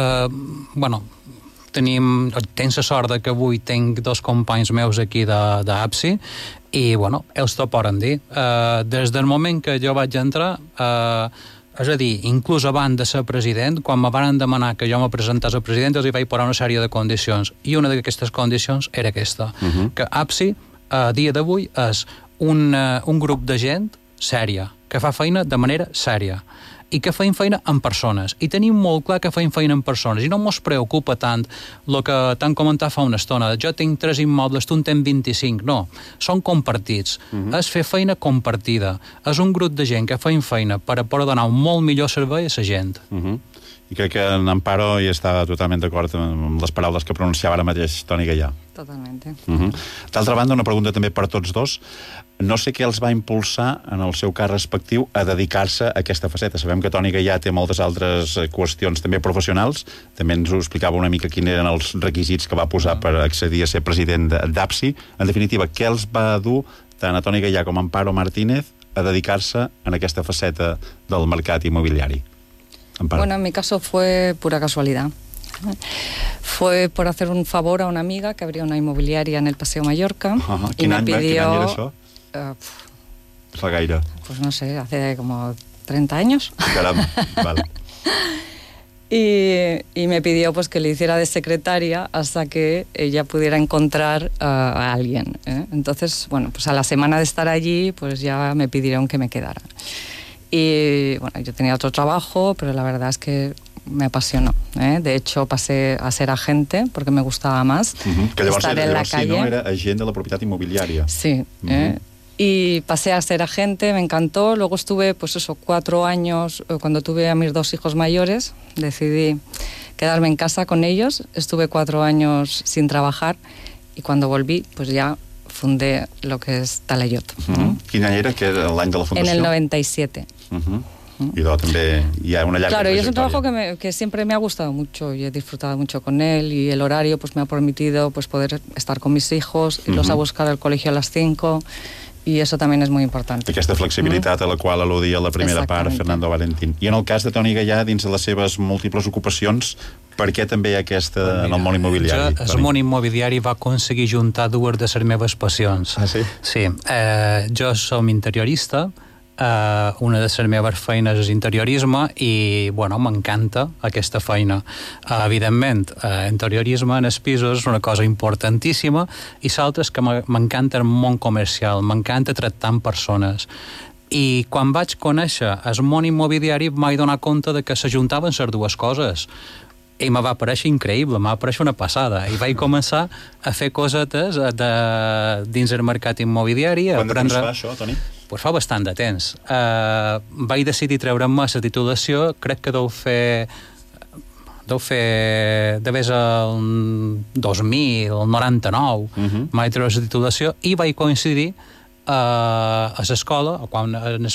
Speaker 19: Tens la sort que avui tinc dos companys meus aquí d'APSI i, ells t'ho poden dir. Des del moment que jo vaig entrar, és a dir, inclús abans de ser president, quan me van demanar que jo me presentés a president, els hi vaig posar una sèrie de condicions. I una d'aquestes condicions era aquesta, que APSI, a dia d'avui, és un grup de gent sèria, que fa feina de manera sèria i que feim feina amb persones. I tenim molt clar que feim feina amb persones i no mos preocupa tant el que t'han comentat fa una estona. Jo tinc 3 immobles, tu en tens 25. No, són compartits. És fer feina compartida. És un grup de gent que feim feina per a poder donar un molt millor servei a la gent.
Speaker 5: I crec que en Amparo hi està totalment d'acord amb les paraules que pronunciava ara mateix Toni Gaià.
Speaker 20: Totalment.
Speaker 5: D'altra banda, una pregunta també per tots dos. No sé què els va impulsar en el seu cas respectiu a dedicar-se a aquesta faceta. Sabem que Toni Gaià té moltes altres qüestions també professionals. També ens ho explicava una mica quins eren els requisits que va posar per accedir a ser president d'APSI. En definitiva, què els va dur tant a Toni Gaià com a Amparo Martínez a dedicar-se en aquesta faceta del mercat immobiliari? Amparo.
Speaker 20: Bueno, en mi caso fue pura casualidad. Fue por hacer un favor a una amiga que abría una inmobiliaria en el Paseo Mallorca. Y me pidió...
Speaker 5: Quin any era això? Fa gaire.
Speaker 20: Pues no sé, hace como 30 años.
Speaker 5: Caramba, vale.
Speaker 20: Y me pidió pues que le hiciera de secretaria hasta que ella pudiera encontrar a alguien. Entonces, bueno, pues a la semana de estar allí, pues ya me pidieron que me quedara. Y bueno, yo tenía otro trabajo, pero la verdad es que me apasionó. De hecho, pasé a ser agente porque me gustaba más estar en la calle.
Speaker 5: Sí, no? Era agent de la propietat immobiliària.
Speaker 20: Sí. Y pasé a ser agente, me encantó. Luego estuve, 4 años, cuando tuve a mis 2 hijos mayores, decidí quedarme en casa con ellos. Estuve 4 años sin trabajar y cuando volví, pues ya fundé lo que es Talayot.
Speaker 5: Quin any era? Que era l'any de la fundació?
Speaker 20: En el 97.
Speaker 5: Y luego también hi ha una llarga
Speaker 20: Claro, y es un
Speaker 5: trayectoria.
Speaker 20: trabajo que siempre me ha gustado mucho y he disfrutado mucho con él, y el horario pues me ha permitido pues poder estar con mis hijos, irlos a buscar al colegio a las 5, y eso también es muy importante.
Speaker 5: Aquesta flexibilitat a la qual al·ludia la primera part Fernando Valentín. I en el cas de Toni Gaià, dins de les seves múltiples ocupacions, per què també hi ha aquesta en el món immobiliari?
Speaker 19: El món immobiliari va aconseguir juntar 2 de les meves passions.
Speaker 5: Ah, sí?
Speaker 19: Sí. Jo som interiorista, una de les meves feines és interiorisme i, m'encanta aquesta feina. Evidentment, interiorisme en els pisos és una cosa importantíssima, i l'altra és que m'encanta el món comercial, m'encanta tractar amb persones. I quan vaig conèixer el món immobiliari m'he donat compte de que s'ajuntaven les 2 coses. I me va aparèixer increïble, me va aparèixer una passada. I vaig començar a fer cosetes dins el mercat immobiliari.
Speaker 5: Quant de temps fa això, Toni?
Speaker 19: Pues fa bastant de temps. Vaig decidir treure'm la titulació, crec que deu fer deu fer... devia ser el 2000, el 99, mai treure la titulació, i vaig coincidir a l'escola, quan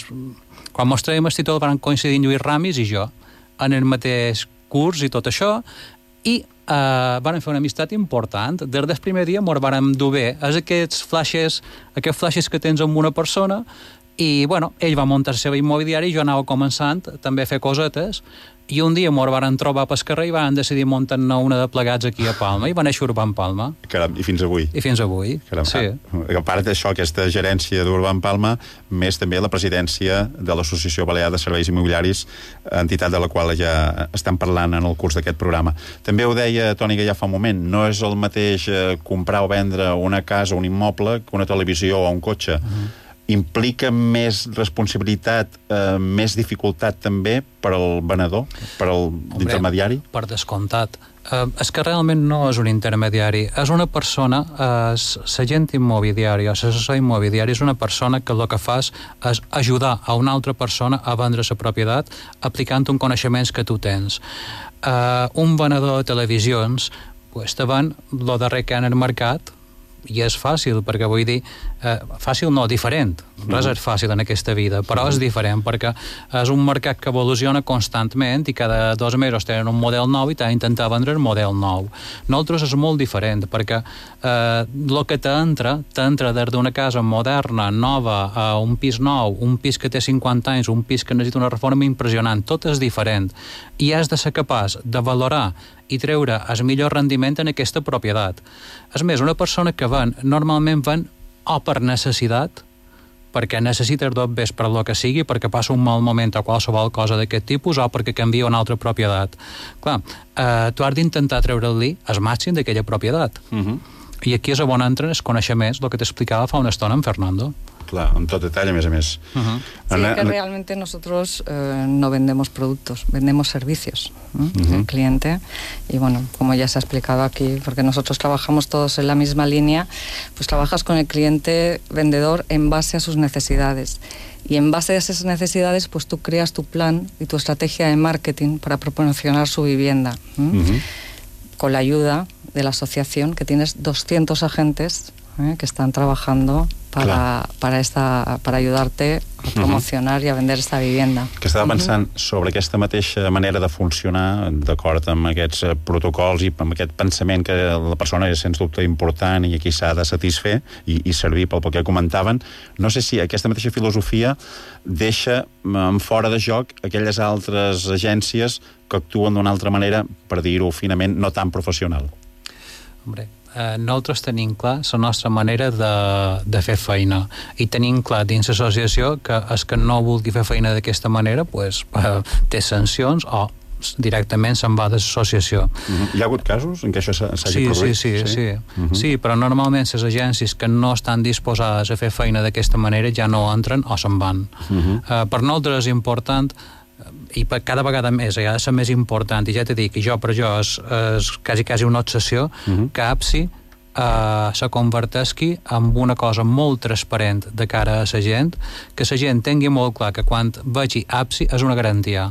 Speaker 19: mos traiem el títol van coincidir en Lluís Ramis i jo, en el mateix curs i tot això, i vam fer una amistat important. Des del primer dia mos vam dur bé. És aquests flashes que tens amb una persona, i, bueno, ell va muntar la seva immobiliària i jo anava començant també a fer cosetes, i un dia mos van trobar pel carrer i van decidir muntar-ne una de plegats aquí a Palma, i va néixer Urban Palma.
Speaker 5: Caram, i fins avui.
Speaker 19: I fins avui,
Speaker 5: caram,
Speaker 19: sí.
Speaker 5: A part d'això, aquesta gerència d'Urban Palma, més també la presidència de l'Associació Balear de Serveis Immobiliaris, entitat de la qual ja estan parlant en el curs d'aquest programa. També ho deia Toni Gaià fa un moment, no és el mateix comprar o vendre una casa o un immoble que una televisió o un cotxe. Implica més responsabilitat, més dificultat també per al venedor, per a l'intermediari?
Speaker 19: Per descomptat. És que realment no és un intermediari, és una persona, l'agent immobiliari o l'assessor immobiliari és una persona que el que fa és ajudar a una altra persona a vendre la propietat aplicant uns coneixements que tu tens. Un venedor de televisions te ven el darrer que ha en el mercat, i és fàcil, perquè vull dir, fàcil no, diferent. Res és fàcil en aquesta vida, però és diferent, perquè és un mercat que evoluciona constantment i cada 2 mesos tenen un model nou i t'ha d'intentar vendre el model nou. Nosaltres és molt diferent, perquè el que t'entra des d'una casa moderna, nova, a un pis nou, un pis que té 50 anys, un pis que necessita una reforma impressionant, tot és diferent. I has de ser capaç de valorar i treure el millor rendiment en aquesta propietat. És més, una persona que normalment ven o per necessitat, perquè necessita dos bés per el que sigui, perquè passa un mal moment o qualsevol cosa d'aquest tipus, o perquè canvia una altra propietat. Clar, tu has d'intentar treure-li el màxim d'aquella propietat. I aquí és on entren els coneixements, el que t'explicava fa una estona en Fernando.
Speaker 5: Claro, en todo detalle, a més.
Speaker 20: Sí, que realmente nosotros no vendemos productos, vendemos servicios al cliente. Y bueno, como ya se ha explicado aquí, porque nosotros trabajamos todos en la misma línea, pues trabajas con el cliente vendedor en base a sus necesidades. Y en base a esas necesidades, pues tú creas tu plan y tu estrategia de marketing para promocionar su vivienda. Con la ayuda de la asociación, que tienes 200 agentes que están trabajando para ayudarte a promocionar i a vender esta vivienda.
Speaker 5: Que estava pensant sobre aquesta mateixa manera de funcionar, d'acord amb aquests protocols i amb aquest pensament que la persona és sens dubte important i aquí s'ha de satisfer i servir pel que comentaven. No sé si aquesta mateixa filosofia deixa fora de joc aquelles altres agències que actuen d'una altra manera, per dir-ho finament, no tan professional.
Speaker 19: Hombre, nosaltres tenim clar la nostra manera de fer feina i tenim clar dins l'associació que el que no vulgui fer feina d'aquesta manera té sancions o directament se'n va de l'associació.
Speaker 5: Hi ha hagut casos en què això s'hagi produït?
Speaker 19: Sí, però normalment les agències que no estan disposades a fer feina d'aquesta manera ja no entren o se'n van. Per nosaltres és important i cada vegada més, ha de ser més important, i ja t'he dit que jo és quasi una obsessió que APSI se converteixi en una cosa molt transparent de cara a la gent, que la gent tingui molt clar que quan vegi APSI és una garantia.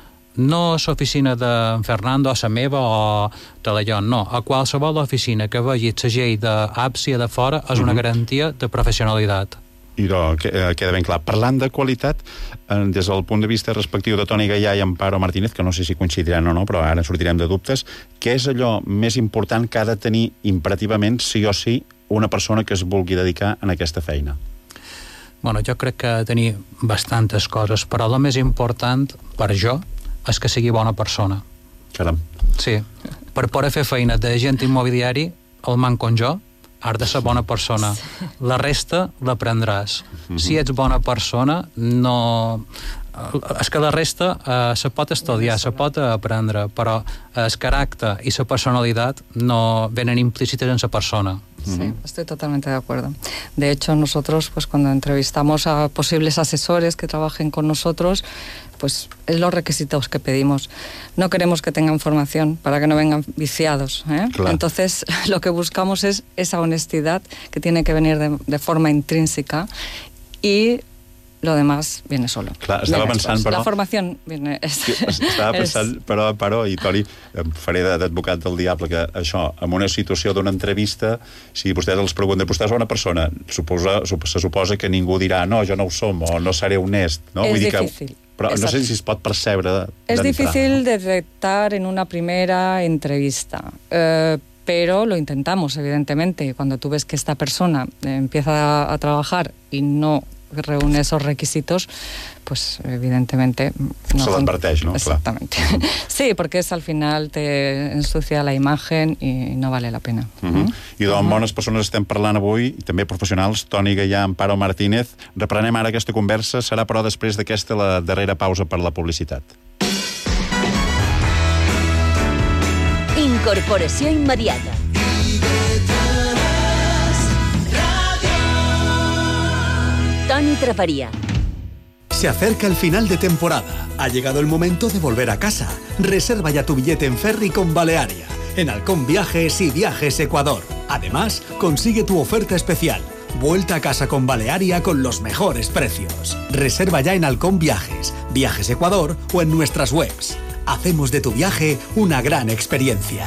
Speaker 19: No l'oficina de Fernando, a la meva o de la Llon, no. A qualsevol oficina que vegi el segell d'APSI de fora és una garantia de professionalitat.
Speaker 5: I queda ben clar. Parlant de qualitat, des del punt de vista respectiu de Toni Gaià i Amparo Martínez, que no sé si coincidiran o no, però ara sortirem de dubtes, què és allò més important que ha de tenir imperativament, sí o sí, una persona que es vulgui dedicar a aquesta feina?
Speaker 19: Bueno, jo crec que ha de tenir bastantes coses, però el més important, per jo, és que sigui bona persona.
Speaker 5: Caram.
Speaker 19: Sí. Per poder fer feina d'agent immobiliari, el man com jo, has de ser bona persona. La resta l'aprendràs. Si ets bona persona, no... És que la resta se pot estudiar, se pot aprendre, però el caràcter i la personalitat no venen implícites en la persona.
Speaker 20: Sí, estoy totalmente de acuerdo. De hecho, nosotros, pues cuando entrevistamos a posibles asesores que trabajen con nosotros, pues es los requisitos que pedimos. No queremos que tengan formación para que no vengan viciados, ¿eh? Claro. Entonces, lo que buscamos es esa honestidad que tiene que venir de forma intrínseca y lo demás viene solo.
Speaker 5: Clar, estava pensant, però...
Speaker 20: La formación viene...
Speaker 5: Estava pensant, però, i Toni, em faré d'advocat del diable, que això, en una situació d'una entrevista, si vostès els pregunten, vostè és bona persona, se suposa que ningú dirà, no, jo no ho som, o no seré honest, no?
Speaker 20: És difícil.
Speaker 5: Però no sé si es pot percebre
Speaker 20: Es difícil detectar en una primera entrevista, pero lo intentamos, evidentemente. Cuando tú ves que esta persona empieza a trabajar y no reúne esos requisitos, pues evidentemente...
Speaker 5: Se l'adverteix, no?
Speaker 20: Exactamente. Sí, porque al final te ensucia la imagen y no vale la pena.
Speaker 5: I d'on bones persones estem parlant avui, i també professionals, Toni Gaià, Amparo Martínez. Reprenem ara aquesta conversa, serà però després d'aquesta la darrera pausa per la publicitat.
Speaker 4: Incorporació immediata. Toni Traparía.
Speaker 8: Se acerca el final de temporada. Ha llegado el momento de volver a casa. Reserva ya tu billete en ferry con Balearia, en Halcón Viajes y Viajes Ecuador. Además, consigue tu oferta especial. Vuelta a casa con Balearia con los mejores precios. Reserva ya en Halcón Viajes, Viajes Ecuador o en nuestras webs. Hacemos de tu viaje una gran experiencia.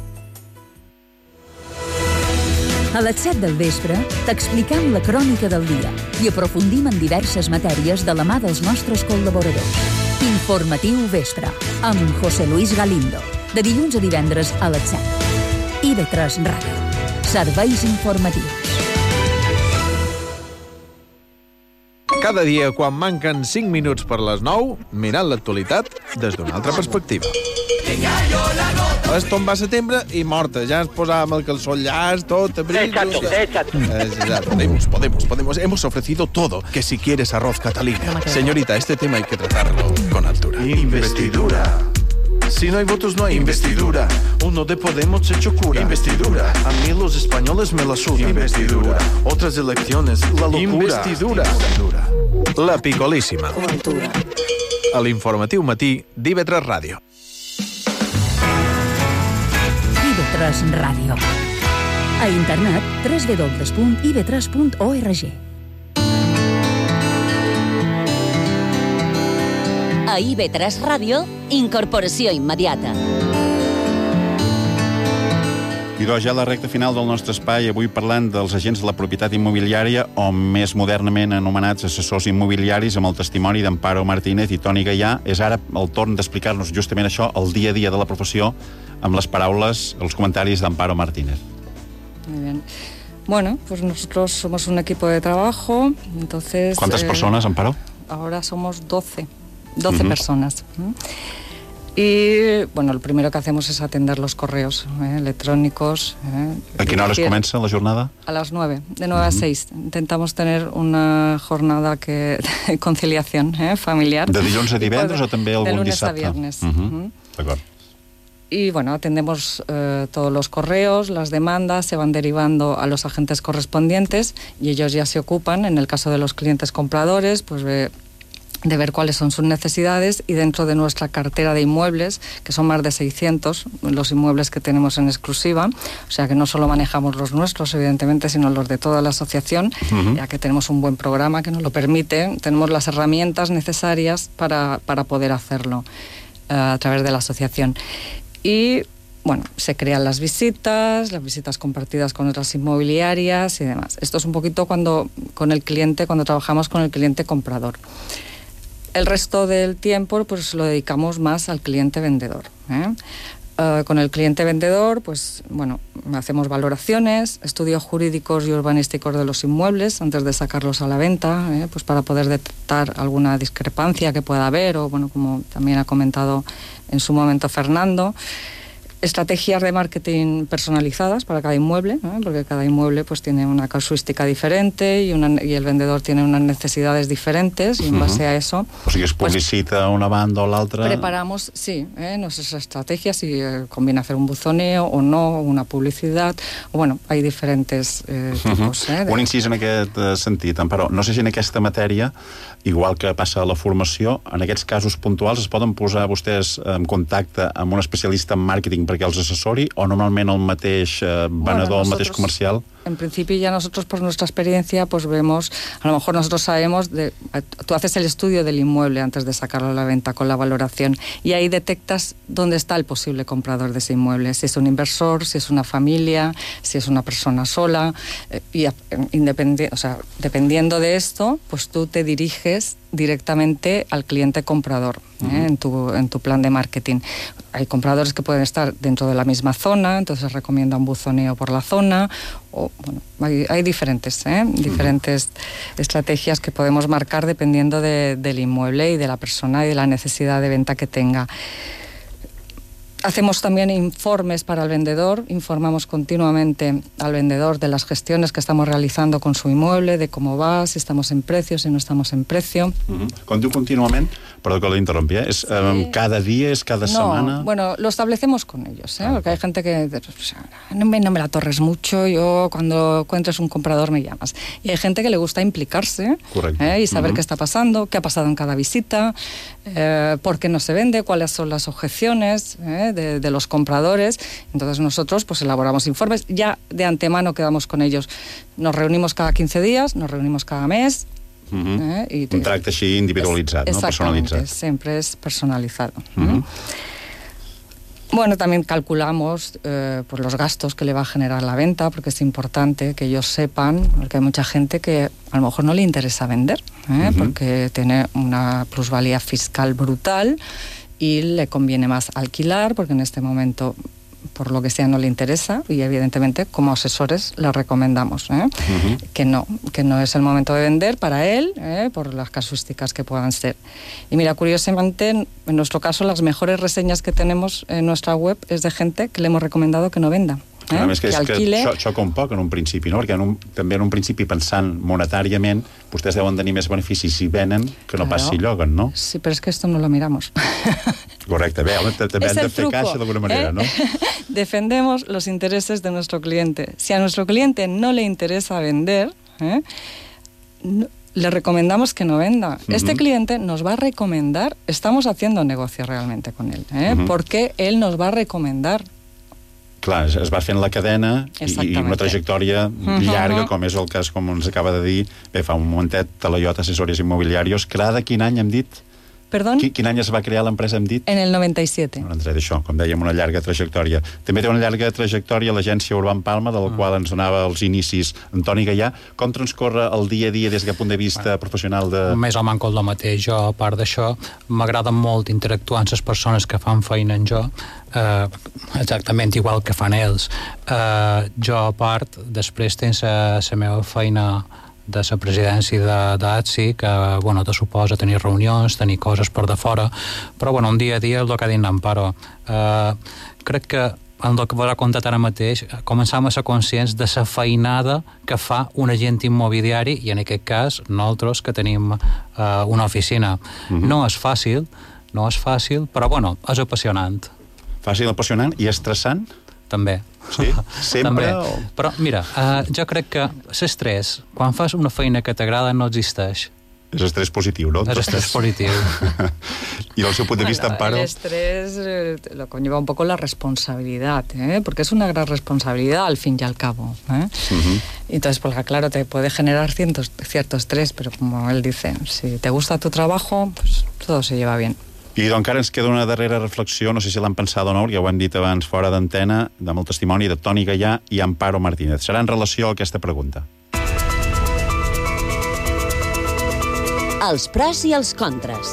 Speaker 3: A les 7 del vespre t'explicam la crònica del dia i aprofundim en diverses matèries de la mà dels nostres col·laboradors. Informatiu Vespre, amb José Luis Galindo, de dilluns a divendres a les 7. IB3 Ràdio. Serveis informatius.
Speaker 21: Cada dia, quan manquen 5 minuts per les 9, mirant l'actualitat des d'una altra perspectiva. És tombar setembre i morta. Ja ens posàvem el calçó llàs, tot, abril... Podemos. Hemos ofrecido todo. Que si quieres arroz Catalina. Señorita, este tema hay que tratarlo con altura.
Speaker 22: Investidura. Si no hay votos, no hay investidura. Uno de Podemos se hecho cura. Investidura. A mí los españoles me la sudan. Investidura. Otras elecciones, la locura. Investidura.
Speaker 21: La picolíssima. A l'informatiu matí d'IB3 Ràdio.
Speaker 3: IB3 Ràdio. A internet www.ib3.org.
Speaker 4: A IB3 Ràdio, incorporació immediata.
Speaker 5: I doncs ja la recta final del nostre espai, avui parlant dels agents de la propietat immobiliària, o més modernament anomenats assessors immobiliaris, amb el testimoni d'Amparo Martínez i Toni Gaià. És ara el torn d'explicar-nos justament això, el dia a dia de la professió, amb les paraules, els comentaris d'Amparo Martínez.
Speaker 20: Muy bien. Bueno, pues nosotros somos un equipo de trabajo, entonces...
Speaker 5: ¿Cuántas personas, Amparo?
Speaker 20: Ahora somos 12 personas. Y, bueno, lo primero que hacemos es atender los correos electrónicos.
Speaker 5: ¿A qué horas comienza la jornada?
Speaker 20: A las 9, de 9 a 6. Intentamos tener una jornada de conciliación familiar.
Speaker 5: ¿De dilluns a divendres o també algun dissabte?
Speaker 20: De lunes a viernes.
Speaker 5: D'acord.
Speaker 20: Y bueno, atendemos todos los correos, las demandas se van derivando a los agentes correspondientes y ellos ya se ocupan, en el caso de los clientes compradores, pues de ver cuáles son sus necesidades, y dentro de nuestra cartera de inmuebles, que son más de 600 los inmuebles que tenemos en exclusiva, o sea que no solo manejamos los nuestros, evidentemente, sino los de toda la asociación, ya que tenemos un buen programa que nos lo permite, tenemos las herramientas necesarias para poder hacerlo a través de la asociación. Y bueno, se crean las visitas compartidas con otras inmobiliarias y demás. Esto es un poquito cuando trabajamos con el cliente comprador. El resto del tiempo pues lo dedicamos más al cliente vendedor. Con el cliente vendedor, pues bueno, hacemos valoraciones, estudios jurídicos y urbanísticos de los inmuebles antes de sacarlos a la venta, pues para poder detectar alguna discrepancia que pueda haber, o bueno, como también ha comentado en su momento Fernando. Estrategias de marketing personalizadas para cada inmueble, porque cada inmueble pues tiene una casuística diferente y el vendedor tiene unas necesidades diferentes, y en base a eso...
Speaker 5: O sigui, es publicita una banda o l'altra...
Speaker 20: Preparamos, sí, nuestras estrategias, si conviene hacer un buzoneo o no, una publicidad, o bueno, hay diferentes tipos.
Speaker 5: Un incís en aquest sentit, Amparo. No sé si en aquesta matèria, igual que passa a la formació, en aquests casos puntuals es poden posar vostès en contacte amb un especialista en màrqueting perquè els assessori, o normalment el mateix venedor, el mateix comercial?
Speaker 20: En principio ya nosotros por nuestra experiencia pues vemos, a lo mejor nosotros sabemos, tú haces el estudio del inmueble antes de sacarlo a la venta con la valoración y ahí detectas dónde está el posible comprador de ese inmueble, si es un inversor, si es una familia, si es una persona sola, y dependiendo de esto, pues tú te diriges directamente al cliente comprador en tu plan de marketing. Hay compradores que pueden estar dentro de la misma zona, entonces recomienda un buzoneo por la zona, o bueno, hay diferentes estrategias que podemos marcar dependiendo del inmueble y de la persona y de la necesidad de venta que tenga. Hacemos también informes para el vendedor, informamos continuamente al vendedor de las gestiones que estamos realizando con su inmueble, de cómo va, si estamos en precio, si no estamos en precio.
Speaker 5: Quan diu contínuament, perdó que l'interrompi, ¿es cada día, es cada semana?
Speaker 20: Bueno, lo establecemos con ellos, porque hay gente que no me la torres mucho, yo cuando encuentres un comprador me llamas. Y hay gente que le gusta implicarse y saber qué está pasando, qué ha pasado en cada visita, por qué no se vende, cuáles son las objeciones de los compradores. Entonces nosotros pues elaboramos informes, ya de antemano quedamos con ellos, nos reunimos cada 15 días, nos reunimos cada mes.
Speaker 5: Un tracte així individualitzat, ¿no? Personalitzat.
Speaker 20: Siempre es personalizado. Bueno, también calculamos pues los gastos que le va a generar la venta, porque es importante que ellos sepan, porque hay mucha gente que a lo mejor no le interesa vender, porque tiene una plusvalía fiscal brutal y le conviene más alquilar, porque en este momento, por lo que sea, no le interesa, y evidentemente como asesores le recomendamos que no es el momento de vender para él, por las casuísticas que puedan ser. Y mira, curiosamente, en nuestro caso, las mejores reseñas que tenemos en nuestra web es de gente que le hemos recomendado que no venda.
Speaker 5: A més que xoca un poc en un principi, no? Perquè també en un principi, pensant monetàriament, vostès deuen tenir més beneficis si venen que no pas si lloguen, no?
Speaker 20: Sí, però és que esto no lo miramos.
Speaker 5: Correcte, bé, també hem de fer caixa d'alguna manera, ¿no?
Speaker 20: Defendemos los intereses de nuestro cliente. Si a nuestro cliente no le interesa vender, le recomendamos que no venda. Este cliente nos va a recomendar, estamos haciendo negocio realmente con él, porque él nos va a recomendar.
Speaker 5: Clar, es va fent la cadena i una trajectòria llarga, com és el cas, com ens acaba de dir, bé, fa un momentet, Talaiot Assessores Immobiliarios, creada quin any hem dit?
Speaker 20: Perdón?
Speaker 5: Quin any es va crear l'empresa, hem dit?
Speaker 20: En el 97.
Speaker 5: No ens diré d'això, com dèiem, una llarga trajectòria. També té una llarga trajectòria l'agència Urban Palma, del qual ens donava els inicis Antoni Gaià. Com transcorre el dia a dia des del punt de vista professional de...
Speaker 19: Més o menys el mateix. Jo, a part d'això, m'agrada molt interactuar amb les persones que fan feina en jo, exactament igual que fan ells. Jo, a part, després tens la meva feina de la presidència d'ATSI, que, bueno, te suposa tenir reunions, tenir coses per de fora, però, bueno, un dia a dia, el que ha dit n'Amparo. Crec que, en el que vos ha contat ara mateix, començam a ser conscients de la feinada que fa un agent immobiliari, i en aquest cas, nosaltres, que tenim una oficina. No és fàcil, però, bueno, és apassionant.
Speaker 5: Fàcil, apassionant i estressant?
Speaker 19: També.
Speaker 5: Sí? Sempre?
Speaker 19: També. Però, mira, jo crec que l'estrès, quan fas una feina que t'agrada, no existeix.
Speaker 5: És estrès positiu, ¿no?
Speaker 19: És estrés positiu.
Speaker 5: Y desde su punto de vista, Amparo...
Speaker 20: El estrés lo conlleva un poco la responsabilidad, porque es una gran responsabilidad al fin y al cabo. Entonces, pues claro, te puede generar cierto estrés, pero como él dice, si te gusta tu trabajo, pues todo se lleva bien.
Speaker 5: I doncs encara ens queda una darrera reflexió, no sé si l'han pensat o no, ja ho hem dit abans fora d'antena, amb el testimoni de Toni Gaià i Amparo Martínez. Serà en relació a aquesta pregunta.
Speaker 4: Els pros i els contres.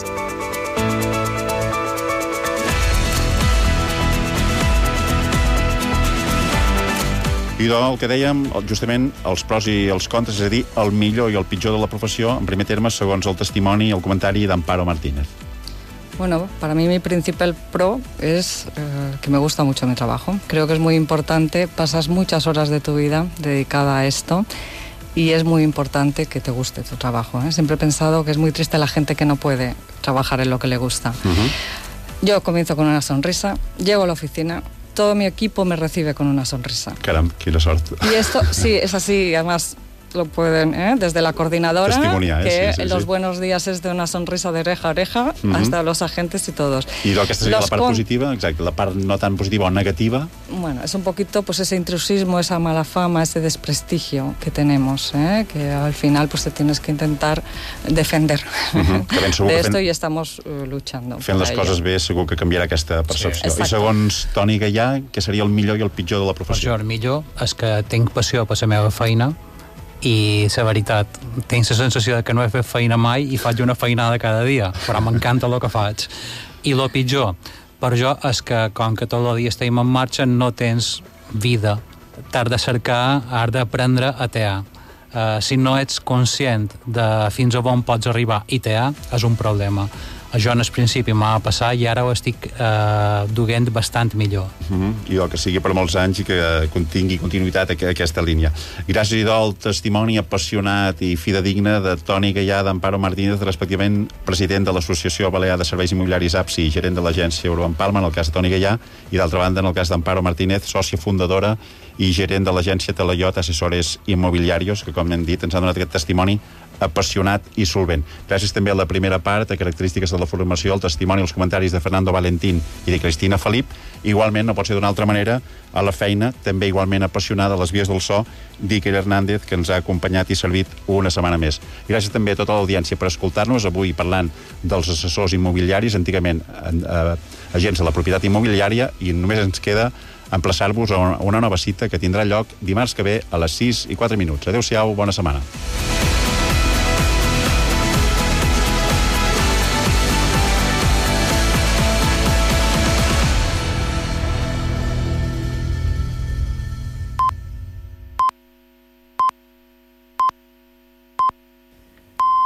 Speaker 5: I doncs el que dèiem, justament, els pros i els contres, és a dir, el millor i el pitjor de la professió, en primer terme, segons el testimoni i el comentari d'Amparo Martínez.
Speaker 20: Bueno, para mí mi principal pro es que me gusta mucho mi trabajo. Creo que es muy importante, pasas muchas horas de tu vida dedicada a esto y es muy importante que te guste tu trabajo. Siempre he pensado que es muy triste la gente que no puede trabajar en lo que le gusta. Yo comienzo con una sonrisa, llego a la oficina, todo mi equipo me recibe con una sonrisa.
Speaker 5: Caram, quina sort.
Speaker 20: Y esto, sí, es así, además... lo pueden, desde la coordinadora,
Speaker 5: testimoniar,
Speaker 20: que
Speaker 5: sí.
Speaker 20: los buenos días es de una sonrisa de oreja a oreja, hasta los agentes y todos.
Speaker 5: I aquesta seria la part positiva, exacte, la part no tan positiva o negativa.
Speaker 20: Bueno, es un poquito pues ese intrusismo, esa mala fama, ese desprestigio que tenemos, que al final pues te tienes que intentar defender de esto y estamos luchando.
Speaker 5: Fent les coses bé segur que canviarà aquesta percepció. I segons Toni Gallà, què seria el millor i el pitjor de la professió?
Speaker 19: El millor és que tinc passió per la meva feina i la veritat, tinc la sensació que no he fet feina mai i faig una feinada cada dia, però m'encanta el que faig. I el pitjor per jo és que com que tot el dia estem en marxa no tens vida, t'has de cercar, has d'aprendre a tear. Si no ets conscient de fins a on pots arribar i tear, és un problema. Això en el principi m'ha passat i ara ho estic duent bastant millor.
Speaker 5: I que sigui per molts anys i que tingui continuïtat aquesta línia. Gràcies, idò, al testimoni apassionat i fidedigne de Toni Gallà, d'Amparo Martínez, respectivament president de l'Associació Balear de Serveis Immobiliaris APSI i gerent de l'agència Euroempalma, en el cas de Toni Gallà, i d'altra banda, en el cas d'Amparo Martínez, sòcia fundadora i gerent de l'agència Talaiot Assessores Immobiliarios, que, com hem dit, ens ha donat aquest testimoni apassionat i solvent. Gràcies també a la primera part, a característiques de la formació, el testimoni, els comentaris de Fernando Valentín i de Cristina Felip. Igualment, no pot ser d'una altra manera, a la feina, també igualment apassionada a les vies del so, d'Iker Hernández, que ens ha acompanyat i servit una setmana més. Gràcies també a tota l'audiència per escoltar-nos, avui parlant dels assessors immobiliaris, antigament agents de la propietat immobiliària, i només ens queda emplaçar-vos a una nova cita que tindrà lloc dimarts que ve a les 6:04. Adéu-siau, bona setmana.